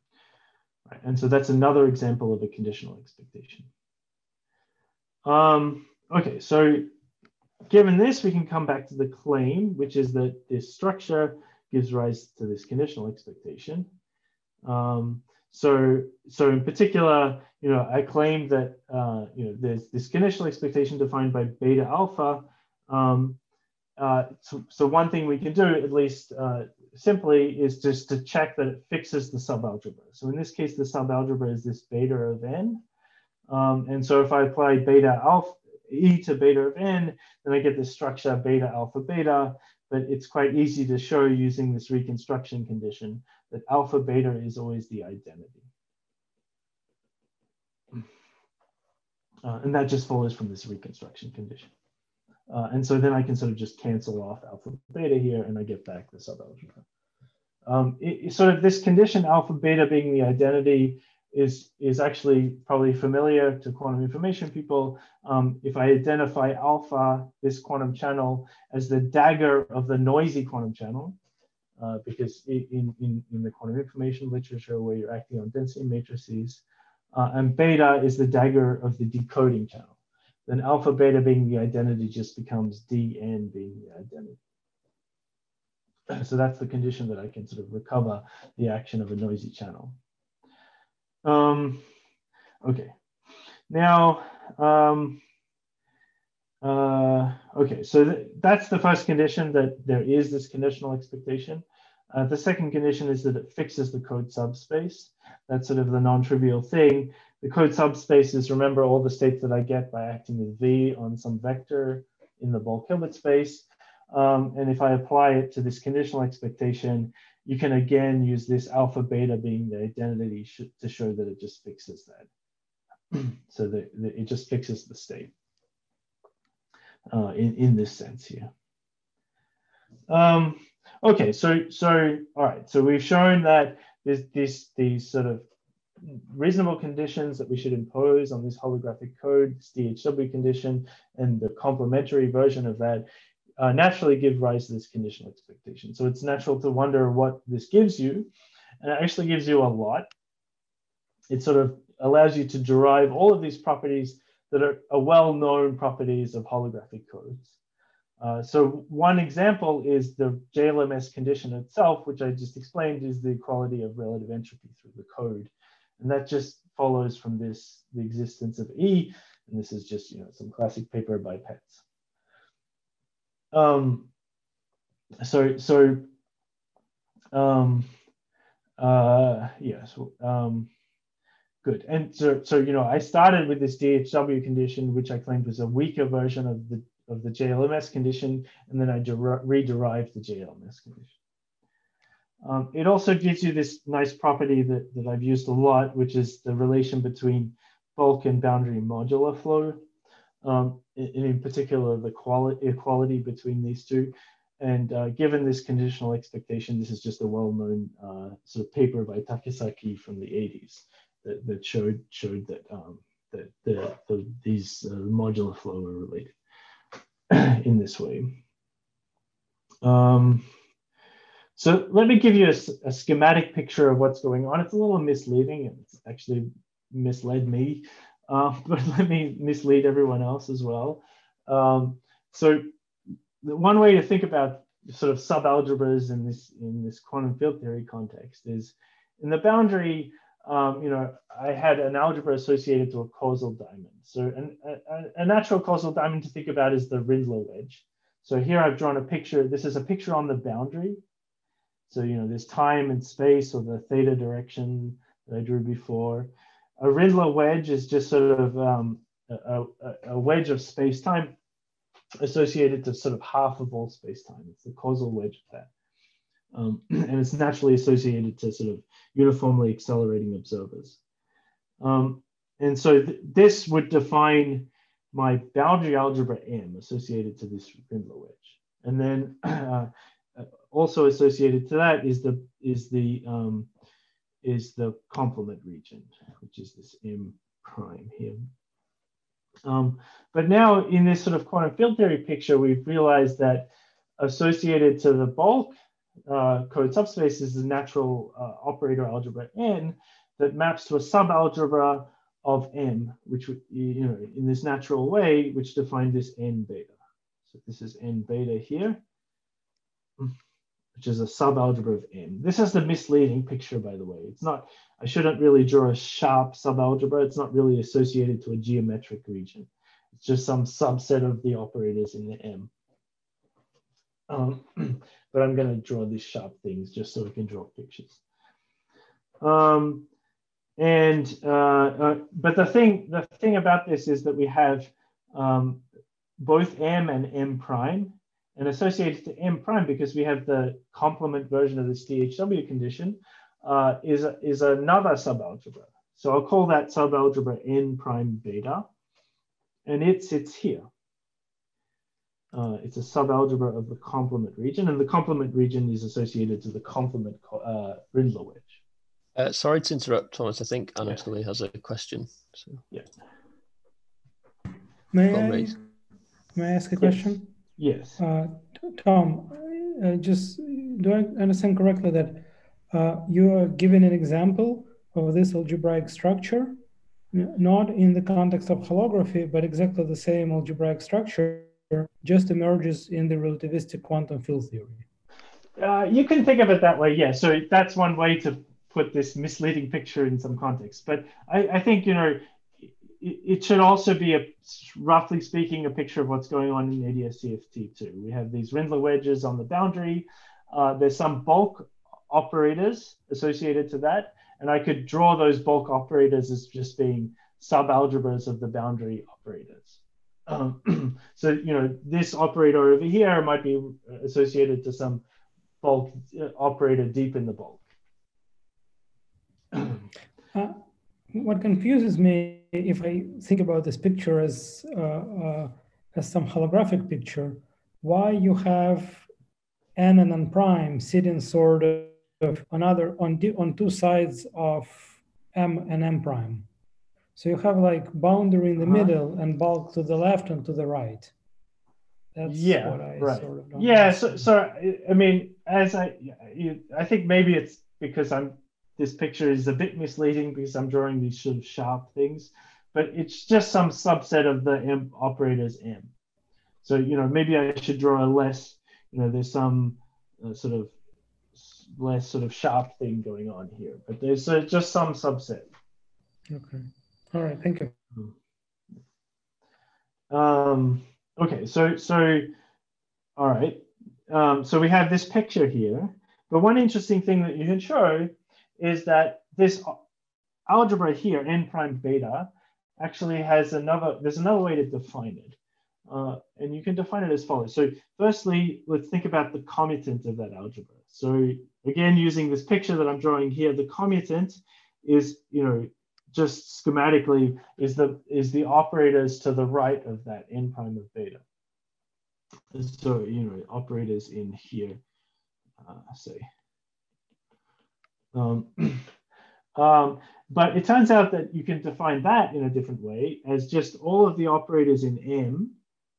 S2: and so that's another example of a conditional expectation. Um, okay, so given this, we can come back to the claim, which is that this structure gives rise to this conditional expectation. Um, so, so in particular, you know, I claim that uh, you know there's this conditional expectation defined by beta alpha. Um, uh, so, so one thing we can do, at least uh, simply, is just to check that it fixes the subalgebra. So in this case, the subalgebra is this beta of n, um, and so if I apply beta alpha e to beta of n, then I get this structure beta alpha beta, but it's quite easy to show using this reconstruction condition that alpha beta is always the identity. Uh, and that just follows from this reconstruction condition. Uh, and so then I can sort of just cancel off alpha beta here and I get back the subalgebra. Um, it, it sort of this condition alpha beta being the identity is, is actually probably familiar to quantum information people. Um, if I identify alpha, this quantum channel, as the dagger of the noisy quantum channel, uh, because in, in, in the quantum information literature where you're acting on density matrices, uh, and beta is the dagger of the decoding channel, then alpha beta being the identity just becomes D N being the identity. So that's the condition that I can sort of recover the action of a noisy channel. Um, okay, now, um, uh, okay, so th that's the first condition, that there is this conditional expectation. Uh, the second condition is that it fixes the code subspace. That's sort of the non-trivial thing. The code subspace is, remember, all the states that I get by acting with V on some vector in the Bulk-Hilbert space. Um, and if I apply it to this conditional expectation, you can again use this alpha beta being the identity sh to show that it just fixes that. So that, that it just fixes the state uh, in, in this sense here. Um, okay, so, so, all right, so we've shown that there's this, these sort of reasonable conditions that we should impose on this holographic code, this D H W condition, and the complementary version of that Uh, naturally give rise to this conditional expectation. So it's natural to wonder what this gives you, and it actually gives you a lot. It sort of allows you to derive all of these properties that are, are well-known properties of holographic codes. Uh, so one example is the J L M S condition itself, which I just explained is the equality of relative entropy through the code. And that just follows from this, the existence of E, and this is just, you know, some classic paper by Petz. Um, so, so, um, uh, yeah, so, um, good. And so, so, you know, I started with this D H W condition, which I claimed was a weaker version of the, of the J L M S condition, and then I re-derived the J L M S condition. Um, it also gives you this nice property that, that I've used a lot, which is the relation between bulk and boundary modular flow, um, and in particular, the quality equality between these two. And uh, given this conditional expectation, this is just a well-known uh, sort of paper by Takesaki from the eighties that, that showed showed that um, that the, the, these uh, modular flow are related in this way. Um, So let me give you a, a schematic picture of what's going on. It's a little misleading, and it's actually misled me, uh, but let me mislead everyone else as well. Um, so the one way to think about sort of subalgebras in this in this quantum field theory context is in the boundary. Um, you know, I had an algebra associated to a causal diamond. So an, a, a natural causal diamond to think about is the Rindler wedge. So here I've drawn a picture. This is a picture on the boundary. So, you know, there's time and space, or the theta direction that I drew before. A Rindler wedge is just sort of um, a, a, a wedge of space-time associated to sort of half of all space-time. It's the causal wedge of that. Um, and it's naturally associated to sort of uniformly accelerating observers. Um, and so th this would define my boundary algebra M associated to this Rindler wedge. And then uh, also associated to that is the is the um, is the complement region, which is this M prime here. Um, but now in this sort of quantum field theory picture, we've realized that associated to the bulk uh, code subspace is the natural uh, operator algebra N that maps to a subalgebra of M, which, you know, in this natural way, which defined this N beta. So this is N beta here, which is a subalgebra of M. This is the misleading picture, by the way. It's not, I shouldn't really draw a sharp subalgebra. It's not really associated to a geometric region. It's just some subset of the operators in the M. Um, but I'm going to draw these sharp things just so we can draw pictures. Um, and uh, uh, but the thing, the thing about this is that we have um, both M and M prime, and associated to M prime because we have the complement version of this D H W condition uh, is, a, is another subalgebra. So I'll call that subalgebra N prime beta, and it sits here. Uh, it's a subalgebra of the complement region, and the complement region is associated to the complement uh, Rindler wedge.
S3: Uh, sorry to interrupt, Thomas. I think Anatoly
S2: yeah.
S3: has a question. So.
S2: Yeah.
S4: May I, may I ask a question?
S2: Yes.
S4: Uh, Tom, uh, just do I understand correctly that uh, you are giving an example of this algebraic structure, not in the context of holography, but exactly the same algebraic structure just emerges in the relativistic quantum field theory?
S2: Uh, you can think of it that way, yeah. So that's one way to put this misleading picture in some context. But I, I think, you know, it, it should also be, a, roughly speaking, a picture of what's going on in A D S C F T too. We have these Rindler wedges on the boundary. Uh, there's some bulk operators associated to that. And I could draw those bulk operators as just being subalgebras of the boundary operators. Um, so, you know, this operator over here might be associated to some bulk operator deep in the bulk.
S4: uh, what confuses me, if I think about this picture as uh, uh, as some holographic picture, why you have n and n prime sitting sort of another on on two sides of m and m prime. So you have like boundary in the uh-huh. middle and bulk to the left and to the right. That's
S2: yeah,
S4: what I
S2: right.
S4: sort of don't
S2: yeah.
S4: understand.
S2: So, so I mean, as I, you, I think maybe it's because I'm. This picture is a bit misleading because I'm drawing these sort of sharp things, but it's just some subset of the M operators M. So, you know, maybe I should draw a less. You know, there's some uh, sort of less sort of sharp thing going on here, but there's uh, just some subset.
S4: Okay. All right. Thank you.
S2: Um, okay. So, so, all right. Um, so we have this picture here. But one interesting thing that you can show is that this algebra here, n prime beta, actually has another, there's another way to define it. Uh, and you can define it as follows. So firstly, let's think about the commutant of that algebra. So again, using this picture that I'm drawing here, the commutant is, you know, just schematically is the, is the operators to the right of that n prime of beta. So, you know, operators in here, uh, say. Um, um, but it turns out that you can define that in a different way as just all of the operators in M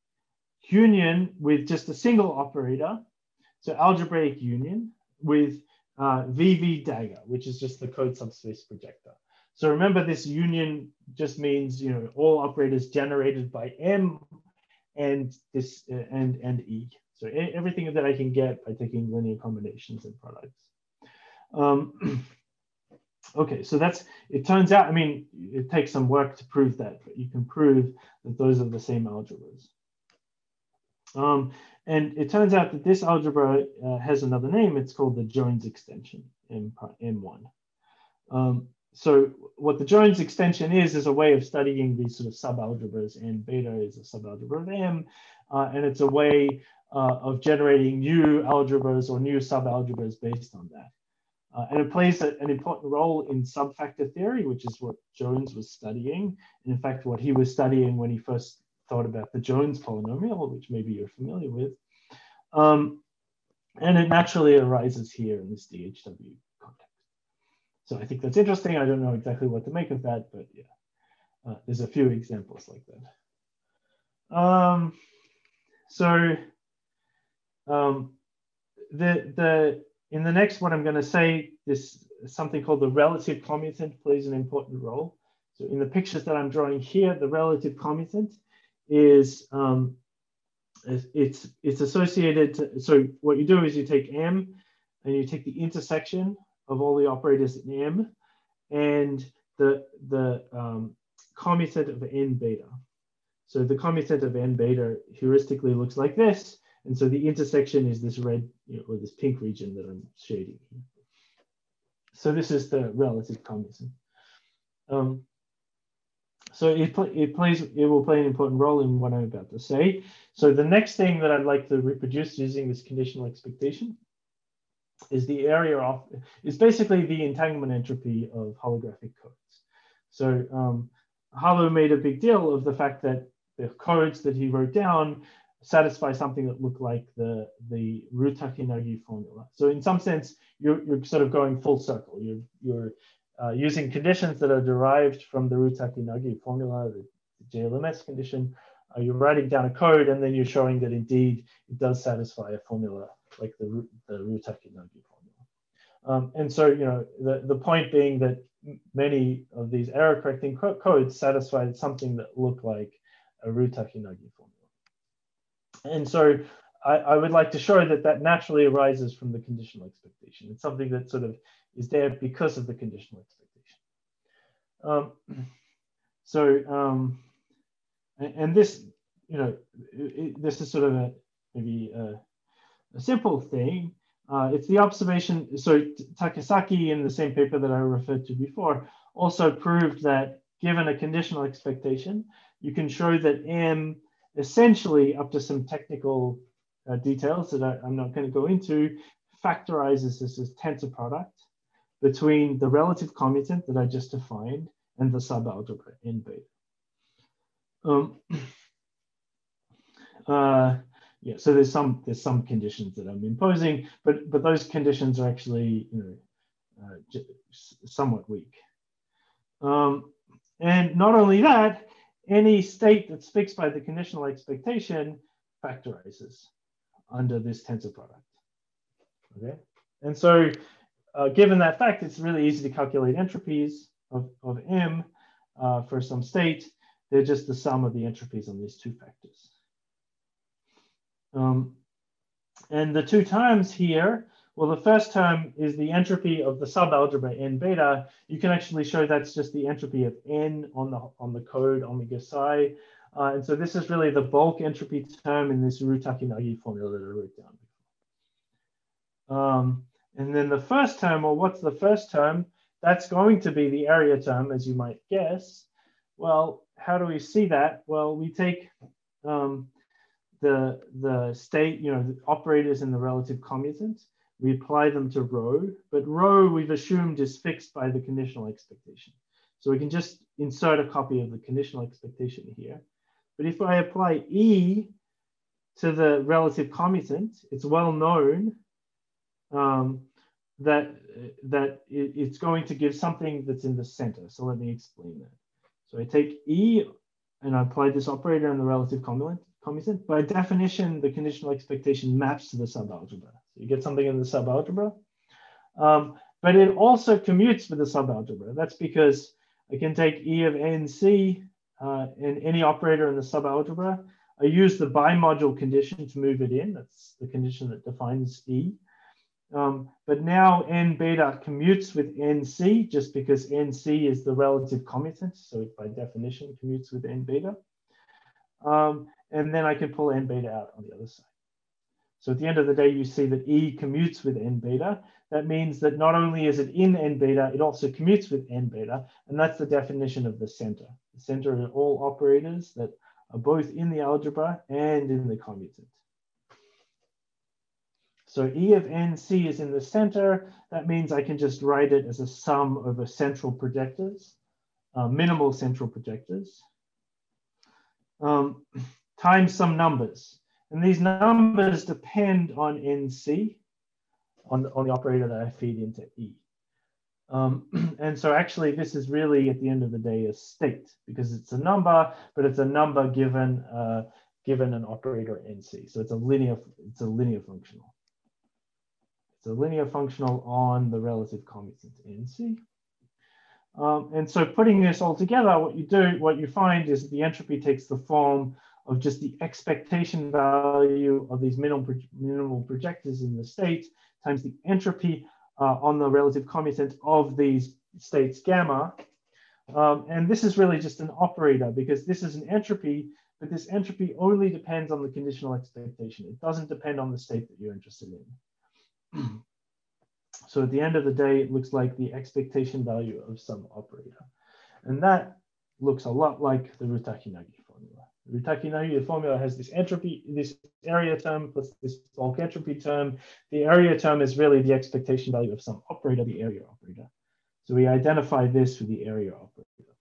S2: union with just a single operator. So algebraic union with uh, V V dagger, which is just the code subspace projector. So remember, this union just means, you know, all operators generated by M and this uh, and and E. So everything that I can get by taking linear combinations and products. Um, okay, so that's, it turns out, I mean, it takes some work to prove that, but you can prove that those are the same algebras. Um, and it turns out that this algebra uh, has another name. It's called the Jones extension, M one. Um, so what the Jones extension is, is a way of studying these sort of subalgebras, and beta is a subalgebra of M, uh, and it's a way uh, of generating new algebras or new subalgebras based on that. Uh, and it plays a, an important role in subfactor theory, which is what Jones was studying. And in fact, what he was studying when he first thought about the Jones polynomial, which maybe you're familiar with. Um, and it naturally arises here in this D H W context. So I think that's interesting. I don't know exactly what to make of that, but yeah, uh, there's a few examples like that. Um, so um, the, the, in the next one, I'm going to say this something called the relative commutant plays an important role. So in the pictures that I'm drawing here, the relative commutant is um, it's it's associated to, so what you do is you take M and you take the intersection of all the operators in M and the the um, commutant of n beta. So the commutant of n beta heuristically looks like this, and so the intersection is this red, you know, or this pink region that I'm shading here. So this is the relative commutant. Um, So it, it plays, it will play an important role in what I'm about to say. So the next thing that I'd like to reproduce using this conditional expectation is the area of, is basically the entanglement entropy of holographic codes. So um, Halu made a big deal of the fact that the codes that he wrote down satisfy something that looked like the, the Ru-Takenagi formula. So in some sense, you're, you're sort of going full circle. You're, you're uh, using conditions that are derived from the Ru-Takenagi formula, the, the J L M S condition. Uh, you're writing down a code, and then you're showing that indeed it does satisfy a formula like the, the Ru-Takenagi formula. Um, and so, you know, the, the point being that many of these error correcting co codes satisfied something that looked like a Ru-Takenagi formula. And so I, I would like to show that that naturally arises from the conditional expectation. It's something that sort of is there because of the conditional expectation. Um, so, um, and, and this, you know, it, this is sort of a maybe a, a simple thing. Uh, it's the observation. So Takesaki, in the same paper that I referred to before, also proved that given a conditional expectation, you can show that M essentially, up to some technical uh, details that I, I'm not going to go into, factorizes this as tensor product between the relative commutant that I just defined and the subalgebra n beta. Um, uh, yeah, so there's some there's some conditions that I'm imposing, but but those conditions are actually, you know, uh, somewhat weak. Um, and not only that, any state that's fixed by the conditional expectation factorizes under this tensor product. Okay, and so uh, given that fact, it's really easy to calculate entropies of, of M uh, for some state. They're just the sum of the entropies on these two factors. Um, and the two terms here, Well, the first term is the entropy of the subalgebra n beta. You can actually show that's just the entropy of n on the on the code omega psi. Uh, and so this is really the bulk entropy term in this Ryu-Takayanagi formula that I wrote down. Um, and then the first term, or what's the first term? That's going to be the area term, as you might guess. Well, how do we see that? Well, we take um, the, the state, you know, the operators in the relative commutant. We apply them to rho, but rho we've assumed is fixed by the conditional expectation. So we can just insert a copy of the conditional expectation here. But if I apply E to the relative commutant, it's well known um, that, that it, it's going to give something that's in the center. So let me explain that. So I take E and I apply this operator on the relative commutant. commutant. By definition, the conditional expectation maps to the subalgebra. So you get something in the subalgebra. Um, but it also commutes with the subalgebra. That's because I can take E of N C uh, and any operator in the subalgebra. I use the bimodule condition to move it in. That's the condition that defines E. Um, but now N beta commutes with N C just because N C is the relative commutant. So it by definition commutes with N beta. Um, and then I can pull N beta out on the other side. So at the end of the day, you see that E commutes with N beta. That means that not only is it in N beta, it also commutes with N beta. And that's the definition of the center. The center are all operators that are both in the algebra and in the commutant. So E of N C is in the center. That means I can just write it as a sum over central projectors, uh, minimal central projectors, um, times some numbers. And these numbers depend on N C, on, on the operator that I feed into E. Um, and so actually this is really at the end of the day a state because it's a number, but it's a number given, uh, given an operator N C. So it's a linear, it's a linear functional. It's a linear functional on the relative commutant N C. Um, and so putting this all together, what you do, what you find is that the entropy takes the form of just the expectation value of these minimal, minimal projectors in the state times the entropy uh, on the relative commutant of these states gamma. Um, and this is really just an operator because this is an entropy, but this entropy only depends on the conditional expectation. It doesn't depend on the state that you're interested in. So at the end of the day, it looks like the expectation value of some operator. And that looks a lot like the Ryu-Takayanagi formula. The Ryu-Takayanagi formula has this entropy, this area term plus this bulk entropy term. The area term is really the expectation value of some operator, the area operator. So we identify this with the area operator.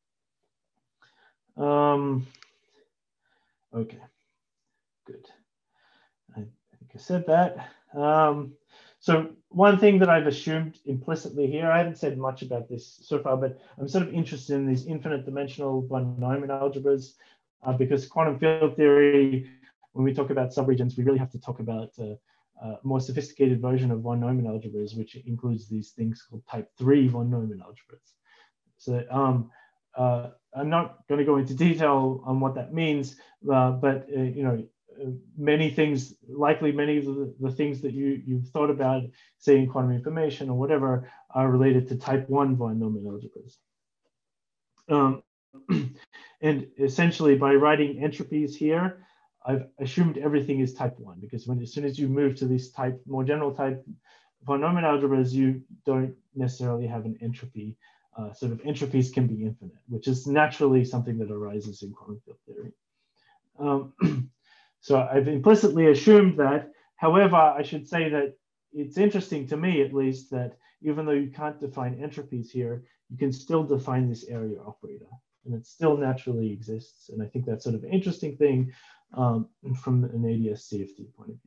S2: Um, okay, good. I think I said that. Um, So one thing that I've assumed implicitly here, I haven't said much about this so far, but I'm sort of interested in these infinite dimensional von Neumann algebras uh, because quantum field theory, when we talk about subregions, we really have to talk about a, a more sophisticated version of von Neumann algebras, which includes these things called type three von Neumann algebras. So um, uh, I'm not going to go into detail on what that means, uh, but uh, you know, many things, likely many of the, the things that you, you've thought about, say in quantum information or whatever, are related to type one von Neumann algebras. Um, and essentially by writing entropies here, I've assumed everything is type one because when as soon as you move to these type, more general type von Neumann algebras, you don't necessarily have an entropy. Uh, sort of entropies can be infinite, which is naturally something that arises in quantum field theory. Um, So I've implicitly assumed that. However, I should say that it's interesting to me, at least, that even though you can't define entropies here, you can still define this area operator, and it still naturally exists. And I think that's sort of an interesting thing um, from an A D S C F T point of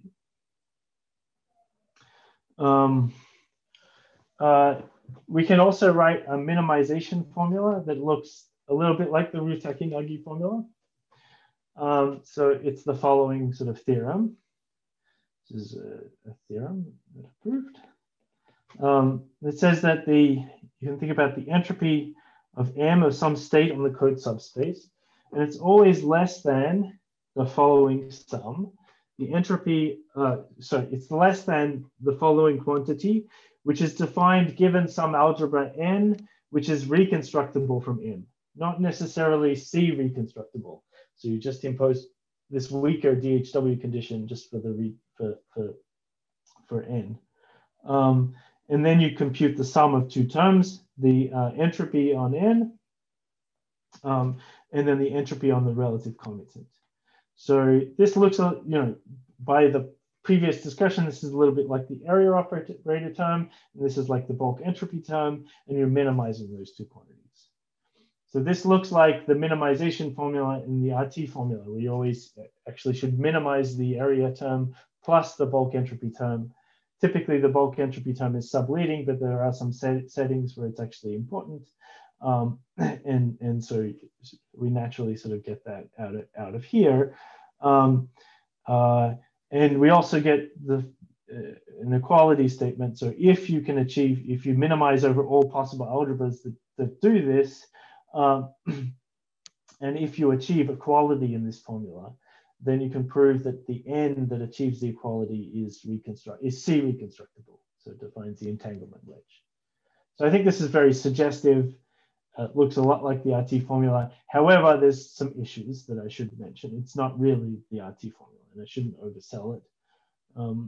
S2: view. Um, uh, we can also write a minimization formula that looks a little bit like the Ryu-Takayanagi formula. Um, so it's the following sort of theorem. This is a, a theorem that I proved. Um, it says that the, you can think about the entropy of M of some state on the code subspace, and it's always less than the following sum. the entropy, uh, so it's less than the following quantity, which is defined given some algebra n, which is reconstructible from M, not necessarily C reconstructible. So you just impose this weaker D H W condition just for the re, for for for n, um, and then you compute the sum of two terms, the uh, entropy on n, um, and then the entropy on the relative commutant. So this looks, you know, by the previous discussion, this is a little bit like the area operator term, and this is like the bulk entropy term, and you're minimizing those two quantities. So this looks like the minimization formula in the R T formula. We always actually should minimize the area term plus the bulk entropy term. Typically, the bulk entropy term is subleading, but there are some set settings where it's actually important. Um, and, and so we naturally sort of get that out of, out of here. Um, uh, and we also get the uh, an equality statement. So if you can achieve, if you minimize over all possible algebras that, that do this, um, and if you achieve equality in this formula, then you can prove that the n that achieves the equality is reconstruct is C reconstructible. So it defines the entanglement wedge. So I think this is very suggestive. Uh, looks a lot like the R T formula. However, there's some issues that I should mention. It's not really the R T formula, and I shouldn't oversell it. Um,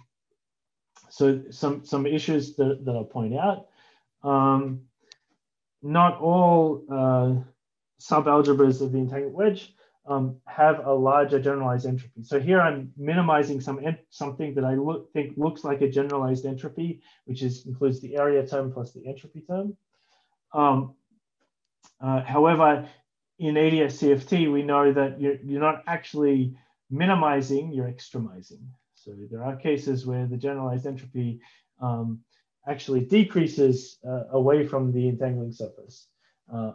S2: so some some issues that, that I'll point out. Um, not all uh, subalgebras of the entanglement wedge um, have a larger generalized entropy. So here I'm minimizing some something that I look, think looks like a generalized entropy, which is includes the area term plus the entropy term. Um, Uh, however, in A D S C F T, we know that you're, you're not actually minimizing, you're extremizing. So there are cases where the generalized entropy um, actually decreases uh, away from the entangling surface. Uh,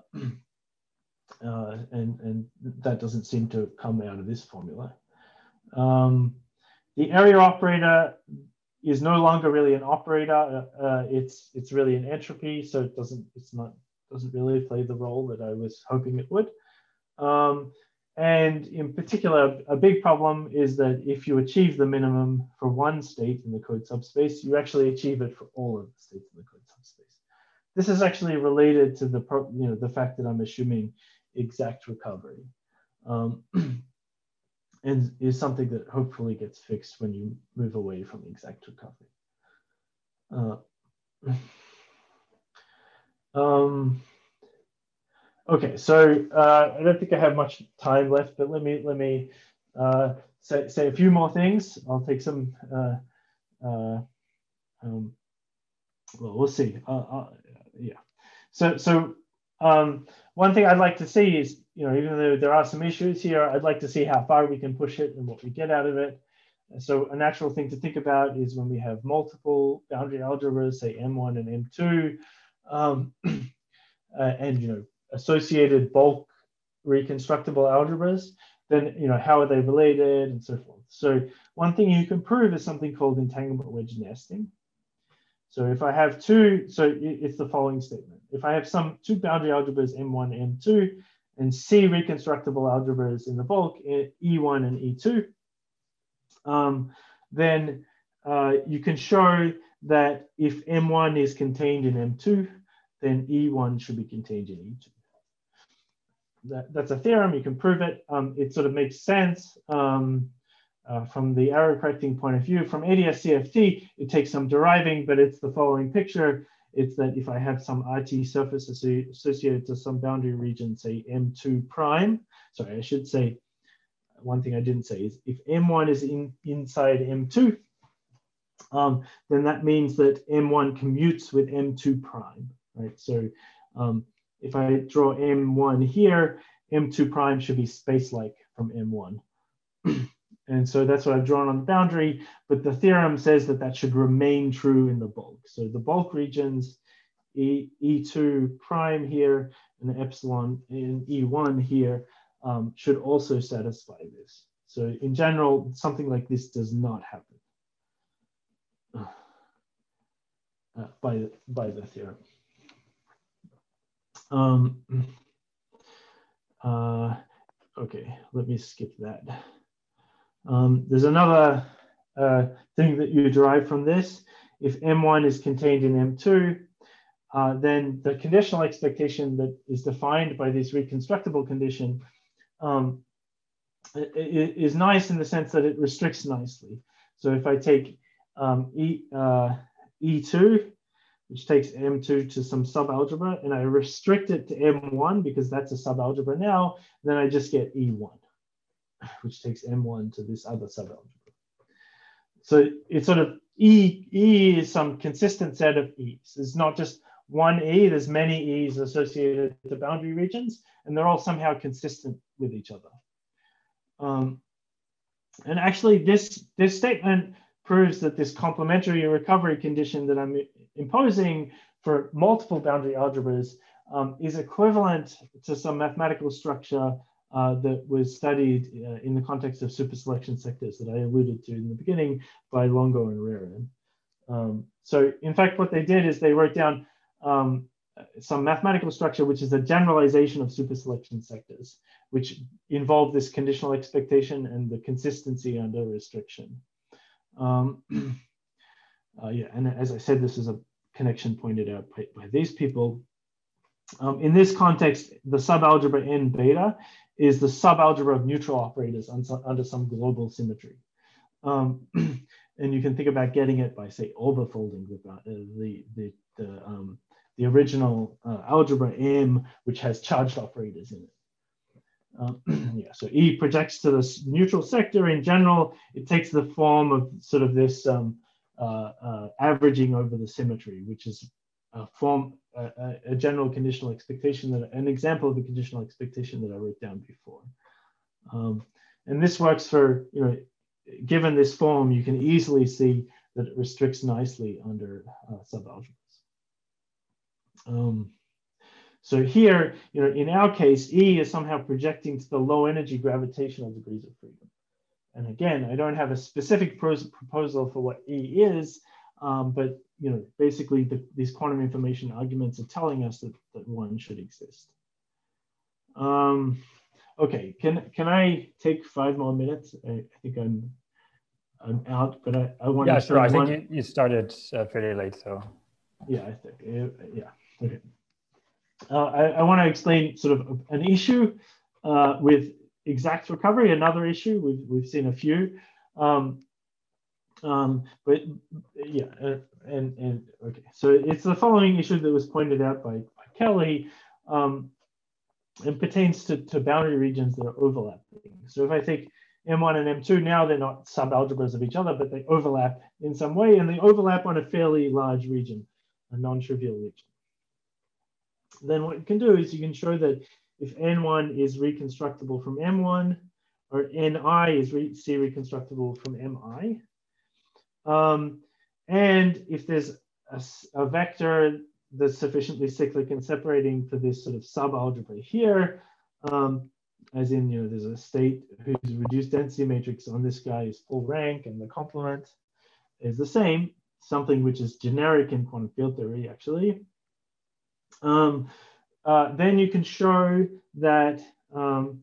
S2: uh, and, and that doesn't seem to come out of this formula. Um, the area operator is no longer really an operator. Uh, it's, it's really an entropy, so it doesn't, it's not, doesn't really play the role that I was hoping it would. Um, and in particular, a big problem is that if you achieve the minimum for one state in the code subspace, you actually achieve it for all of the states in the code subspace. This is actually related to the, you know, the fact that I'm assuming exact recovery, um, and is something that hopefully gets fixed when you move away from exact recovery. Uh, Um, okay, so uh, I don't think I have much time left, but let me let me uh, say say a few more things. I'll take some. Uh, uh, um, well, we'll see. Uh, uh, yeah. So so um, one thing I'd like to see is, you know, even though there are some issues here, I'd like to see how far we can push it and what we get out of it. So a natural thing to think about is when we have multiple boundary algebras, say M one and M two. Um, uh, and you know, associated bulk reconstructible algebras, then you know, how are they related and so forth. So one thing you can prove is something called entanglement wedge nesting. So if I have two, so it's the following statement: if I have some two boundary algebras M one, M two, and C reconstructible algebras in the bulk E one and E two, um, then uh, you can show that if M one is contained in M two, then E one should be contained in E two. That, that's a theorem, you can prove it. Um, it sort of makes sense um, uh, from the error correcting point of view. From A D S C F T, it takes some deriving, but it's the following picture. It's that if I have some R T surface associated to some boundary region, say M two prime, sorry, I should say, one thing I didn't say is if M one is in, inside M two, um, then that means that M one commutes with M two prime. Right, so um, if I draw M one here, M two prime should be space-like from M one. And so that's what I've drawn on the boundary, but the theorem says that that should remain true in the bulk. So the bulk regions, E, E2 prime here, and epsilon in E one here, um, should also satisfy this. So in general, something like this does not happen uh, by, by the theorem. Um, uh, okay, let me skip that. Um, there's another uh, thing that you derive from this. If M one is contained in M two, uh, then the conditional expectation that is defined by this reconstructible condition um, is nice in the sense that it restricts nicely. So if I take um, E, uh, E two, which takes M two to some subalgebra, and I restrict it to M one because that's a subalgebra now, then I just get E one, which takes M one to this other subalgebra. So it's sort of E, E is some consistent set of E's. It's not just one E, there's many E's associated with the boundary regions, and they're all somehow consistent with each other. Um, and actually this, this statement proves that this complementary recovery condition that I'm imposing for multiple boundary algebras um, is equivalent to some mathematical structure uh, that was studied uh, in the context of superselection sectors that I alluded to in the beginning by Longo and Rehren. Um, so in fact, what they did is they wrote down um, some mathematical structure, which is a generalization of superselection sectors, which involve this conditional expectation and the consistency under restriction. Um, uh, yeah, and as I said, this is a connection pointed out by, by these people. Um, in this context, the subalgebra N beta is the subalgebra of neutral operators on some, under some global symmetry. Um, and you can think about getting it by, say, overfolding the, uh, the, the, the, um, the original uh, algebra M, which has charged operators in it. Um, yeah, so E projects to the neutral sector. In general, it takes the form of sort of this um, uh, uh, averaging over the symmetry, which is a form, uh, a general conditional expectation, that an example of a conditional expectation that I wrote down before. Um, and this works for, you know, given this form, you can easily see that it restricts nicely under uh, subalgebras. Um, So here, you know, in our case, E is somehow projecting to the low energy gravitational degrees of freedom. And again, I don't have a specific proposal for what E is, um, but, you know, basically the, these quantum information arguments are telling us that, that one should exist. Um, okay, can, can I take five more minutes? I, I think I'm, I'm out, but I, I want
S1: yeah,
S2: to-
S1: Yeah, sure, I think you, you started uh, fairly late, so.
S2: Yeah, I think, uh, yeah, okay. Uh, I, I want to explain sort of an issue uh, with exact recovery, another issue, we've, we've seen a few. Um, um, but yeah, uh, and, and okay, so it's the following issue that was pointed out by, by Kelly um, and pertains to, to boundary regions that are overlapping. So if I take M one and M two, now they're not subalgebras of each other, but they overlap in some way, and they overlap on a fairly large region, a non-trivial region. Then what you can do is you can show that if N one is reconstructible from M one, or N I is re C reconstructible from M I, um, and if there's a, a vector that's sufficiently cyclic and separating for this sort of subalgebra here, um, as in, you know, there's a state whose reduced density matrix on this guy is full rank and the complement is the same, something which is generic in quantum field theory, actually. Um, uh, then you can show that um,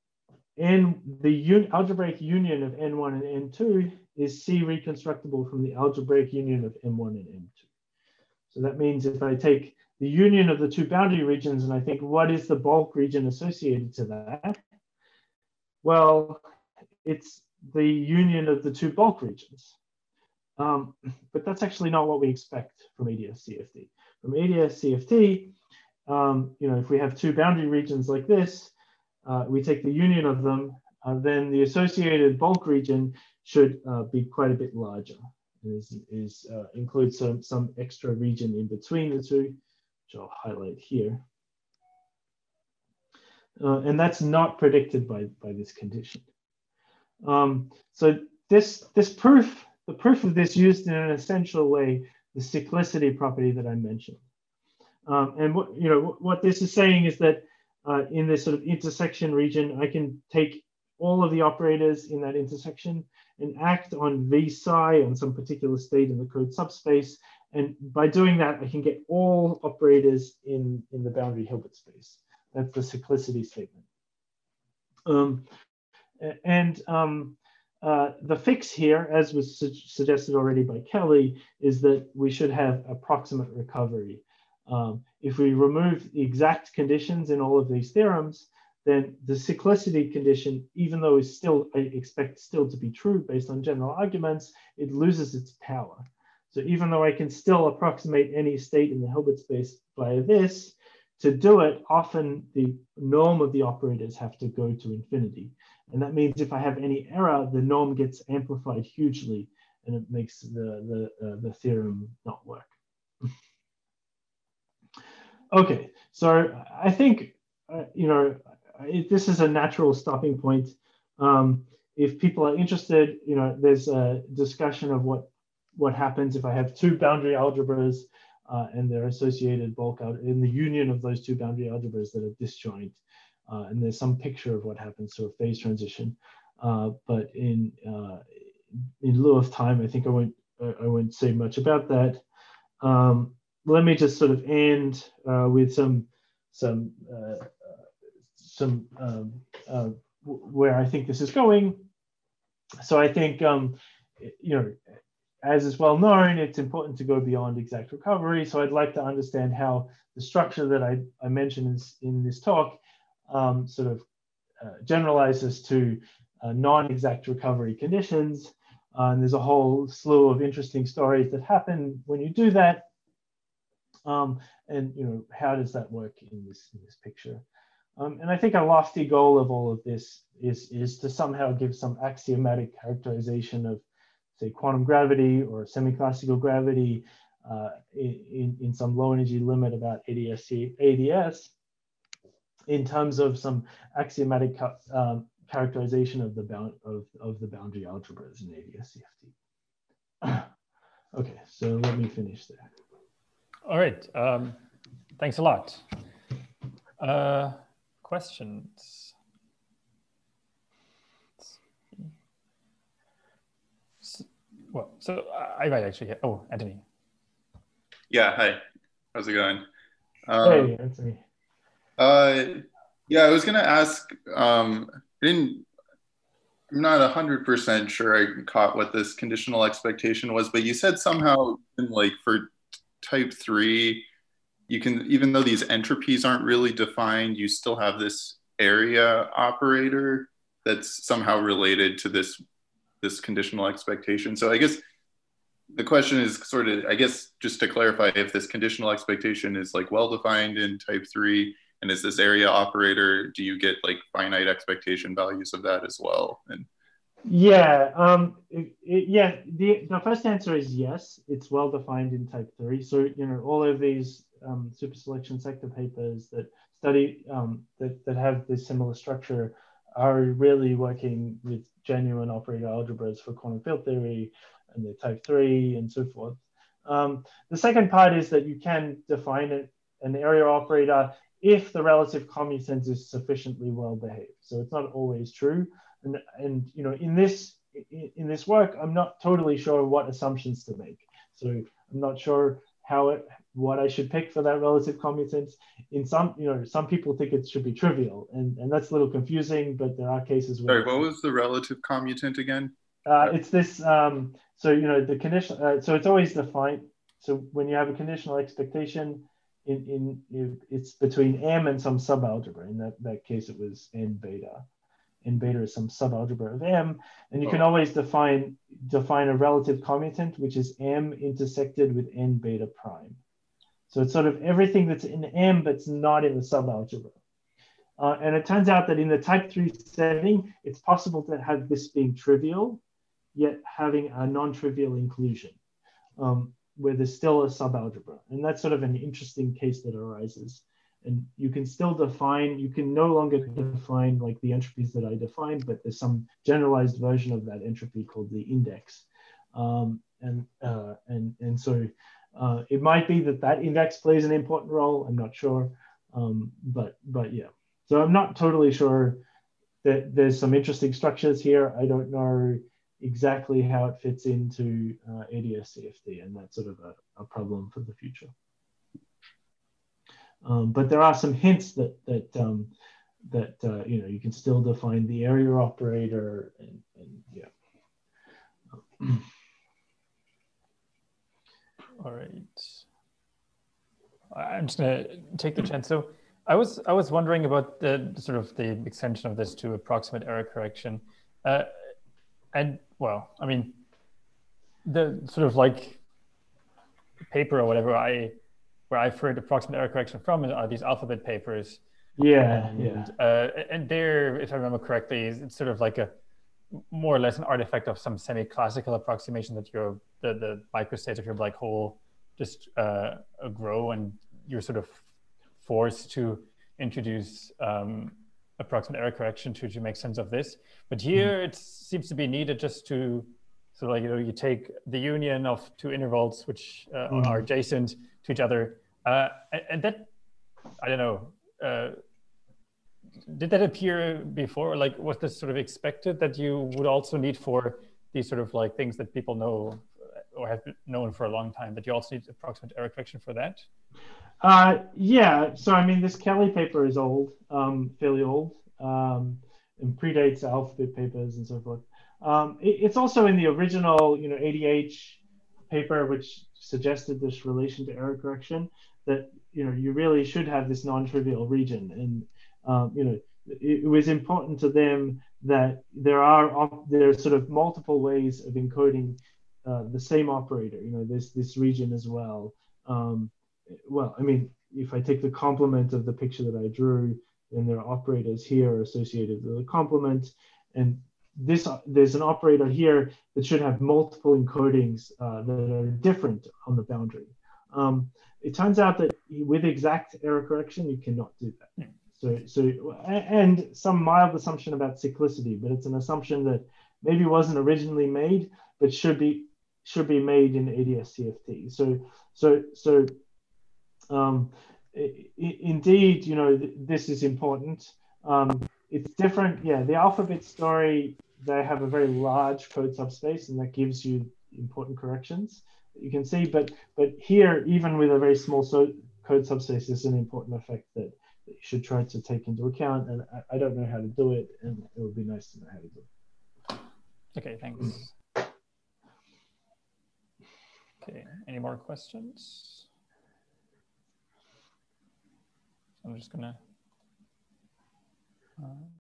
S2: N, the un algebraic union of N one and N two is C reconstructible from the algebraic union of M one and M two. So that means if I take the union of the two boundary regions and I think, what is the bulk region associated to that? Well, it's the union of the two bulk regions. Um, but that's actually not what we expect from A D S C F T. From A D S C F T, um, you know, if we have two boundary regions like this, uh, we take the union of them, uh, then the associated bulk region should uh, be quite a bit larger. Is, is uh, includes some, some extra region in between the two, which I'll highlight here. Uh, and that's not predicted by, by this condition. Um, so this, this proof, the proof of this used in an essential way the cyclicity property that I mentioned. Um, and what, you know, what this is saying is that uh, in this sort of intersection region, I can take all of the operators in that intersection and act on V psi on some particular state in the code subspace. And by doing that, I can get all operators in, in the boundary Hilbert space. That's the cyclicity statement. Um, and um, uh, the fix here, as was su suggested already by Kelly, is that we should have approximate recovery. Um, if we remove the exact conditions in all of these theorems, then the cyclicity condition, even though is still, I expect still to be true based on general arguments, it loses its power. So even though I can still approximate any state in the Hilbert space via this, to do it, often the norm of the operators have to go to infinity. And that means if I have any error, the norm gets amplified hugely and it makes the, the, uh, the theorem not work. Okay, so I think, uh, you know, it, this is a natural stopping point. Um, if people are interested, you know, there's a discussion of what, what happens if I have two boundary algebras uh, and their associated bulk out in the union of those two boundary algebras that are disjoint. Uh, and there's some picture of what happens to a phase transition. Uh, but in, uh, in lieu of time, I think I won't, I won't say much about that. Um, let me just sort of end uh, with some, some, uh, some um, uh, where I think this is going. So I think, um, you know, as is well known, it's important to go beyond exact recovery. So I'd like to understand how the structure that I, I mentioned in, in this talk um, sort of uh, generalizes to uh, non-exact recovery conditions. Uh, and there's a whole slew of interesting stories that happen when you do that. Um, and you know, how does that work in this, in this picture? Um, and I think a lofty goal of all of this is, is to somehow give some axiomatic characterization of, say, quantum gravity or semi-classical gravity uh, in, in some low energy limit about A D S, A D S in terms of some axiomatic um, characterization of the, bound, of, of the boundary algebras in A D S C F T. Okay, so let me finish there.
S1: All right, um, thanks a lot. Uh, questions? So, well, so I might actually, oh, Anthony.
S5: Yeah, hi, how's it going? Um,
S2: hey, Anthony.
S5: Uh, yeah, I was gonna ask, um, I didn't, I'm not one hundred percent sure I caught what this conditional expectation was, but you said somehow, like for type three, you can, even though these entropies aren't really defined, you still have this area operator that's somehow related to this, this conditional expectation. So I guess the question is sort of, I guess, just to clarify, if this conditional expectation is like well-defined in type three, and is this area operator, do you get like finite expectation values of that as well? And
S2: yeah, um, it, it, yeah. The the first answer is yes. It's well defined in type three. So you know, all of these um, super selection sector papers that study um, that that have this similar structure are really working with genuine operator algebras for quantum field theory, and the type three and so forth. Um, the second part is that you can define it, an area operator if the relative commutant is sufficiently well behaved. So it's not always true. And, and you know, in this, in this work, I'm not totally sure what assumptions to make. So I'm not sure how it, what I should pick for that relative commutant. In some, you know, some people think it should be trivial, and, and that's a little confusing, but there are cases where—
S5: Sorry, what was the relative commutant again?
S2: Uh, it's this, um, so, you know, the condition, uh, so it's always defined. So when you have a conditional expectation, in, in it's between M and some subalgebra. In that, that case, it was N beta. N beta is some subalgebra of M, and you can always define, define a relative commutant, which is M intersected with N beta prime. So it's sort of everything that's in M, but's not in the subalgebra. Uh, and it turns out that in the type three setting, it's possible to have this being trivial, yet having a non-trivial inclusion, um, where there's still a subalgebra. And that's sort of an interesting case that arises. And you can still define, you can no longer define like the entropies that I defined, but there's some generalized version of that entropy called the index. Um, and, uh, and, and so uh, it might be that that index plays an important role, I'm not sure, um, but, but yeah. So I'm not totally sure that there's some interesting structures here. I don't know exactly how it fits into uh, A D S C F T, and that's sort of a, a problem for the future. Um, but there are some hints that that um, that uh, you know, you can still define the area operator, and, and yeah.
S1: All right. I'm just gonna take the chance. So I was I was wondering about the sort of the extension of this to approximate error correction, uh, and well, I mean, the sort of like paper or whatever I where I've heard approximate error correction from are these alphabet papers.
S2: Yeah,
S1: and,
S2: yeah.
S1: Uh, and they're, if I remember correctly, it's sort of like a more or less an artifact of some semi-classical approximation that your the the microstates of your black hole just uh, grow, and you're sort of forced to introduce um, approximate error correction to to make sense of this. But here it seems to be needed just to sort of like, you know, you take the union of two intervals which uh,
S2: Mm.
S1: are adjacent to each other, uh, and, and that, I don't know, uh, did that appear before? Like, was this sort of expected that you would also need for these sort of like things that people know or have known for a long time, that you also need approximate error correction for that?
S2: Uh, yeah, so I mean, this Kelly paper is old, um, fairly old, um, and predates alphabet papers and so forth. Um, it, it's also in the original, you know, A D H paper, which suggested this relation to error correction, that, you know, you really should have this non-trivial region. And, um, you know, it, it was important to them that there are there are sort of multiple ways of encoding uh, the same operator. You know, there's this region as well. Um, well, I mean, if I take the complement of the picture that I drew, then there are operators here associated with the complement, and this there's an operator here that should have multiple encodings uh, that are different on the boundary. Um, it turns out that with exact error correction, you cannot do that. So, so and some mild assumption about cyclicity, but it's an assumption that maybe wasn't originally made, but should be should be made in A D S C F T. So, so, so. Um, indeed, you know, th this is important. Um, it's different. Yeah, the alphabet story, they have a very large code subspace, and that gives you important corrections that you can see. But but here, even with a very small so code subspace, there's an important effect that, that you should try to take into account. And I, I don't know how to do it, and it would be nice to know how to do it.
S1: Okay, thanks. Okay, any more questions? I'm just gonna. Uh...